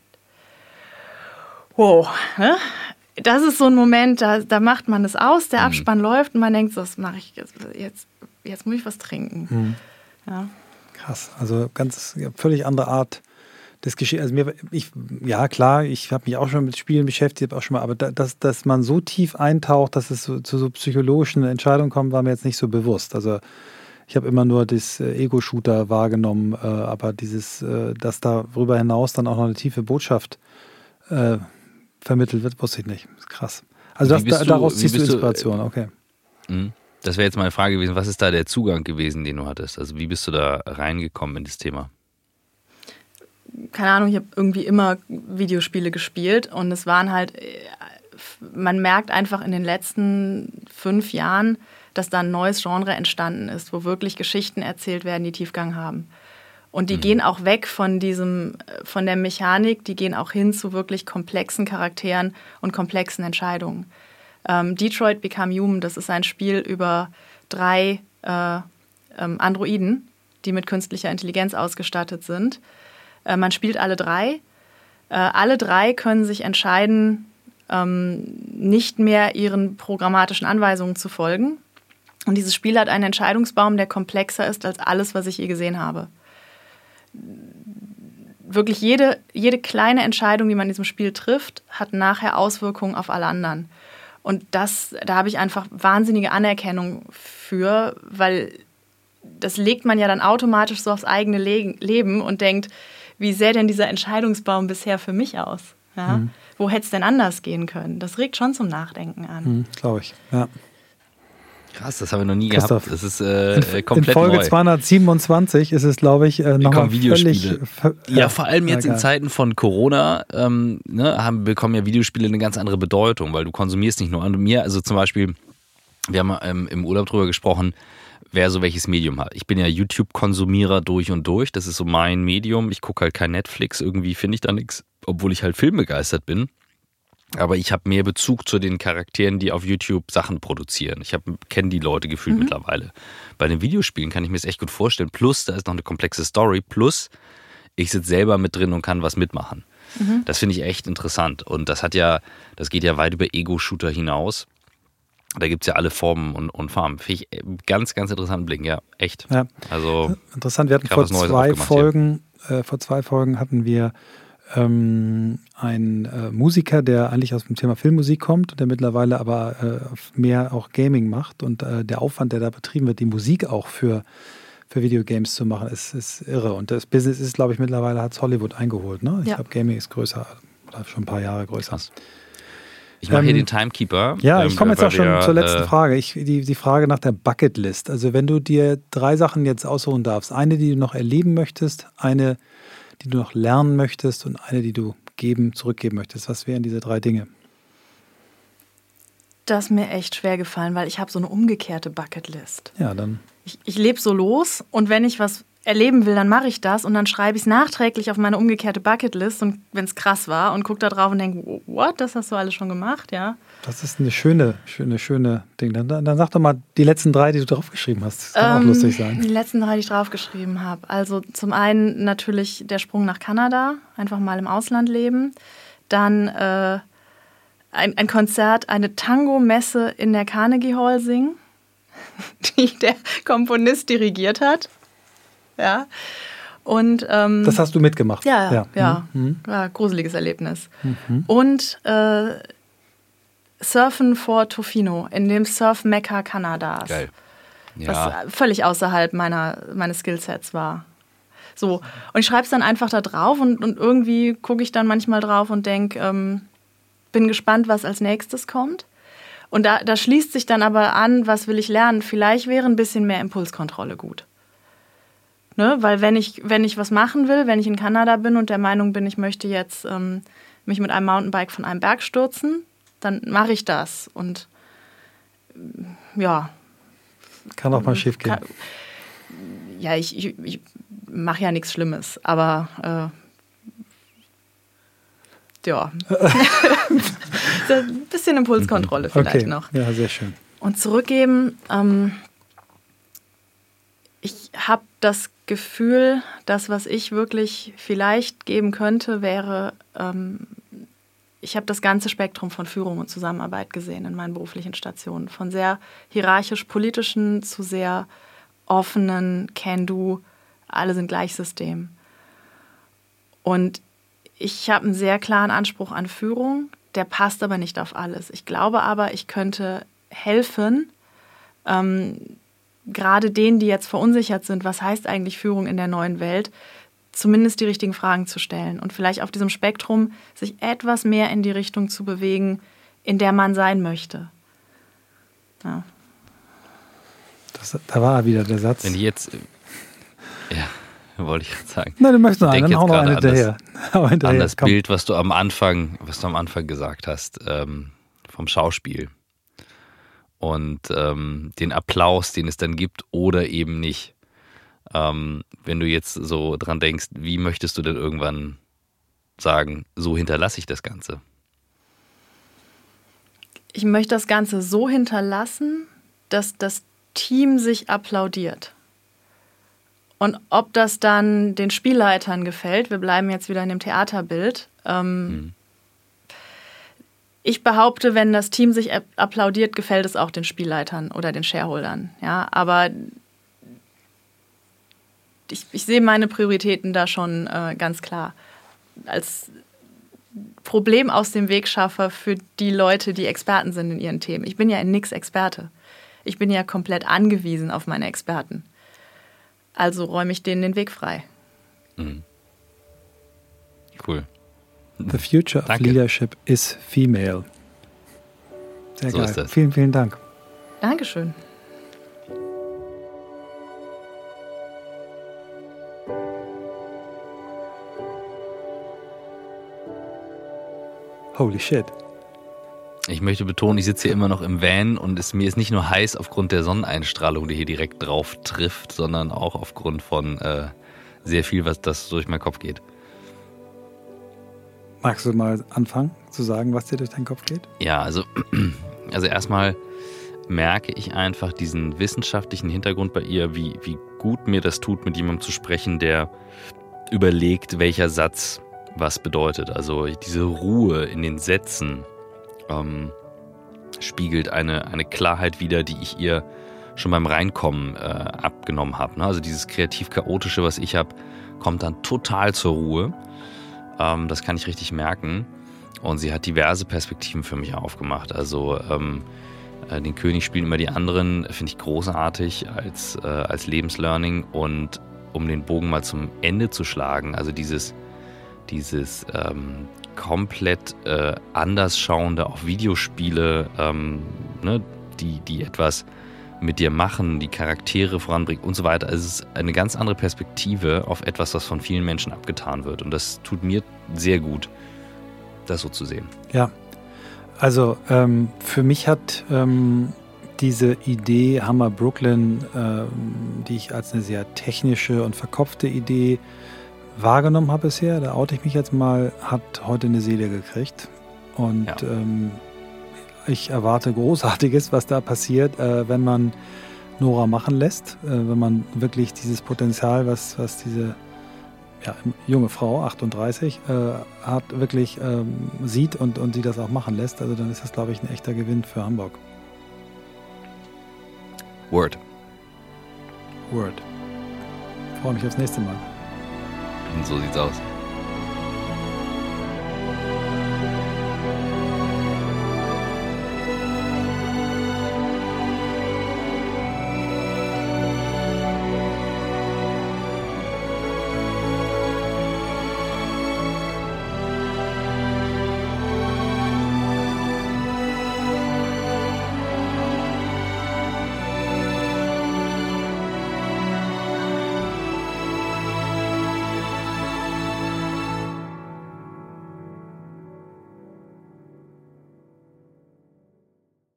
Wow, ne? Das ist so ein Moment, da, da macht man es aus, der Abspann mhm. läuft und man denkt, so, was mache ich jetzt? jetzt? Jetzt muss ich was trinken. Mhm. Ja.
Krass, also ganz ja, völlig andere Art des Geschehens. Also mir, ich, ja klar, ich habe mich auch schon mit Spielen beschäftigt, auch schon mal, aber da, dass, dass man so tief eintaucht, dass es so, zu so psychologischen Entscheidungen kommt, war mir jetzt nicht so bewusst. Also ich habe immer nur das äh, Ego-Shooter wahrgenommen, äh, aber dieses, äh, dass darüber hinaus dann auch noch eine tiefe Botschaft äh, vermittelt wird, wusste ich nicht. Das ist krass. Also das, da, daraus du, ziehst du Inspiration, du, okay.
Das wäre jetzt meine Frage gewesen, was ist da der Zugang gewesen, den du hattest? Also wie bist du da reingekommen in das Thema?
Keine Ahnung, ich habe irgendwie immer Videospiele gespielt und es waren halt, man merkt einfach in den letzten fünf Jahren, dass da ein neues Genre entstanden ist, wo wirklich Geschichten erzählt werden, die Tiefgang haben. Und die mhm. gehen auch weg von diesem, von der Mechanik, die gehen auch hin zu wirklich komplexen Charakteren und komplexen Entscheidungen. Ähm, Detroit Become Human, das ist ein Spiel über drei äh, ähm, Androiden, die mit künstlicher Intelligenz ausgestattet sind. Äh, man spielt alle drei. Äh, alle drei können sich entscheiden, ähm, nicht mehr ihren programmatischen Anweisungen zu folgen. Und dieses Spiel hat einen Entscheidungsbaum, der komplexer ist als alles, was ich je gesehen habe. Wirklich jede, jede kleine Entscheidung, die man in diesem Spiel trifft, hat nachher Auswirkungen auf alle anderen. Und das, da habe ich einfach wahnsinnige Anerkennung für, weil das legt man ja dann automatisch so aufs eigene Le- Leben und denkt, wie sähe denn dieser Entscheidungsbaum bisher für mich aus? Ja? Mhm. Wo hätte es denn anders gehen können? Das regt schon zum Nachdenken an.
Mhm, glaube ich, ja.
Krass, das haben wir noch nie
Christoph,
gehabt. Das ist äh,
in,
komplett
in Folge
neu.
zweihundertsiebenundzwanzig ist es, glaube ich, äh, nochmal völlig...
Äh, ja, vor allem jetzt in Zeiten von Corona ähm, ne, haben, bekommen ja Videospiele eine ganz andere Bedeutung, weil du konsumierst nicht nur an mir. Also zum Beispiel, wir haben ähm, im Urlaub drüber gesprochen, wer so welches Medium hat. Ich bin ja YouTube-Konsumierer durch und durch. Das ist so mein Medium. Ich gucke halt kein Netflix. Irgendwie finde ich da nichts, obwohl ich halt filmbegeistert bin. Aber ich habe mehr Bezug zu den Charakteren, die auf YouTube Sachen produzieren. Ich kenne die Leute gefühlt mhm. mittlerweile. Bei den Videospielen kann ich mir das echt gut vorstellen. Plus, da ist noch eine komplexe Story. Plus, ich sitze selber mit drin und kann was mitmachen. Mhm. Das finde ich echt interessant. Und das hat ja, das geht ja weit über Ego-Shooter hinaus. Da gibt es ja alle Formen und, und Farben. Finde ich ganz, ganz interessanten Blick. Ja, echt. Ja. Also,
interessant, wir hatten vor zwei Folgen, äh, vor zwei Folgen hatten wir Ähm, ein äh, Musiker, der eigentlich aus dem Thema Filmmusik kommt, der mittlerweile aber äh, mehr auch Gaming macht und äh, der Aufwand, der da betrieben wird, die Musik auch für, für Videogames zu machen, ist, ist irre. Und das Business ist, glaube ich, mittlerweile hat es Hollywood eingeholt. Ne? Ich ja. glaube, Gaming ist größer, oder schon ein paar Jahre größer. Krass.
Ich mache ähm, hier den Timekeeper.
Ja, ich komme jetzt auch schon
der,
zur letzten
äh,
Frage. Ich, die, die Frage nach der Bucketlist. Also wenn du dir drei Sachen jetzt aussuchen darfst, eine, die du noch erleben möchtest, eine, die du noch lernen möchtest und eine, die du geben, zurückgeben möchtest. Was wären diese drei Dinge?
Das ist mir echt schwer gefallen, weil ich habe so eine umgekehrte Bucketlist.
Ja, dann. Ich,
ich lebe so los und wenn ich was erleben will, dann mache ich das und dann schreibe ich es nachträglich auf meine umgekehrte Bucketlist und wenn es krass war und gucke da drauf und denke, what, das hast du alles schon gemacht, ja.
Das ist eine schöne, schöne, schöne Ding. Dann, dann sag doch mal die letzten drei, die du draufgeschrieben hast. Das kann ähm, auch lustig sein.
Die letzten drei, die ich draufgeschrieben habe. Also zum einen natürlich der Sprung nach Kanada, einfach mal im Ausland leben. Dann äh, ein, ein Konzert, eine Tango-Messe in der Carnegie Hall singen, die der Komponist dirigiert hat. Ja. Und, ähm,
das hast du mitgemacht?
Ja, ja. ja. Mhm. War gruseliges Erlebnis. Mhm. Und äh, Surfen vor Tofino, in dem Surf-Mekka Kanadas.
Geil. Ja.
Was völlig außerhalb meiner, meines Skillsets war. So. Und ich schreibe es dann einfach da drauf und, und irgendwie gucke ich dann manchmal drauf und denke, ähm, bin gespannt, was als nächstes kommt. Und da, da schließt sich dann aber an, was will ich lernen? Vielleicht wäre ein bisschen mehr Impulskontrolle gut. Ne? Weil wenn ich, wenn ich was machen will, wenn ich in Kanada bin und der Meinung bin, ich möchte jetzt ähm, mich mit einem Mountainbike von einem Berg stürzen, dann mache ich das. Und ja.
Kann auch mal schief gehen.
Kann, ja, ich, ich, ich mache ja nichts Schlimmes, aber äh, ja. Ein bisschen Impulskontrolle vielleicht
okay.
noch.
Ja, sehr schön.
Und zurückgeben, ähm, ich habe das Gefühl, das, was ich wirklich vielleicht geben könnte, wäre, ähm, ich habe das ganze Spektrum von Führung und Zusammenarbeit gesehen in meinen beruflichen Stationen. Von sehr hierarchisch-politischen zu sehr offenen Can-Do, alle sind gleich System. Und ich habe einen sehr klaren Anspruch an Führung, der passt aber nicht auf alles. Ich glaube aber, ich könnte helfen, ähm, gerade denen, die jetzt verunsichert sind, was heißt eigentlich Führung in der neuen Welt, zumindest die richtigen Fragen zu stellen und vielleicht auf diesem Spektrum sich etwas mehr in die Richtung zu bewegen, in der man sein möchte. Ja.
Das, da war wieder der Satz.
Wenn die jetzt, ja, wollte ich jetzt sagen.
Nein, du möchtest noch einen,
dann
hau noch einen hinterher.
An das, an das Bild, was du am Anfang, was du am Anfang gesagt hast, ähm, vom Schauspiel. Und ähm, den Applaus, den es dann gibt oder eben nicht. Ähm, wenn du jetzt so dran denkst, wie möchtest du denn irgendwann sagen, so hinterlasse ich das Ganze?
Ich möchte das Ganze so hinterlassen, dass das Team sich applaudiert. Und ob das dann den Spielleitern gefällt, wir bleiben jetzt wieder in dem Theaterbild. Ähm, hm. Ich behaupte, wenn das Team sich applaudiert, gefällt es auch den Spielleitern oder den Shareholdern. Ja, aber ich, ich sehe meine Prioritäten da schon äh, ganz klar als Problem aus dem Weg schaffe für die Leute, die Experten sind in ihren Themen. Ich bin ja in nix Experte. Ich bin ja komplett angewiesen auf meine Experten. Also räume ich denen den Weg frei.
Mhm. Cool.
The future
Danke.
of leadership is female. Sehr
so
geil.
Ist das.
Vielen, vielen Dank.
Dankeschön.
Holy shit.
Ich möchte betonen, ich sitze hier immer noch im Van und es, mir ist nicht nur heiß aufgrund der Sonneneinstrahlung, die hier direkt drauf trifft, sondern auch aufgrund von äh, sehr viel, was das durch meinen Kopf geht.
Magst du mal anfangen zu sagen, was dir durch deinen Kopf geht?
Ja, also, also erstmal merke ich einfach diesen wissenschaftlichen Hintergrund bei ihr, wie, wie gut mir das tut, mit jemandem zu sprechen, der überlegt, welcher Satz was bedeutet. Also diese Ruhe in den Sätzen ähm, spiegelt eine, eine Klarheit wider, die ich ihr schon beim Reinkommen äh, abgenommen habe. Ne? Also dieses kreativ-chaotische, was ich habe, kommt dann total zur Ruhe. Ähm, das kann ich richtig merken. Und sie hat diverse Perspektiven für mich aufgemacht. Also ähm, äh, den König spielen immer die anderen, finde ich großartig als, äh, als Lebenslearning. Und um den Bogen mal zum Ende zu schlagen, also dieses dieses ähm, komplett äh, anders schauende auf Videospiele, ähm, ne, die, die etwas mit dir machen, die Charaktere voranbringen und so weiter. Also es ist eine ganz andere Perspektive auf etwas, was von vielen Menschen abgetan wird. Und das tut mir sehr gut, das so zu sehen.
Ja, also ähm, für mich hat ähm, diese Idee Hammer Brooklyn, ähm, die ich als eine sehr technische und verkopfte Idee wahrgenommen habe bisher, da oute ich mich jetzt mal, hat heute eine Seele gekriegt. Und ja. ähm, ich erwarte Großartiges, was da passiert, äh, wenn man Nora machen lässt, äh, wenn man wirklich dieses Potenzial, was, was diese ja, junge Frau, achtunddreißig, äh, hat, wirklich ähm, sieht und, und sie das auch machen lässt. Also dann ist das, glaube ich, ein echter Gewinn für Hamburg.
Word.
Word. Ich freue mich aufs nächste Mal.
Und so sieht's aus.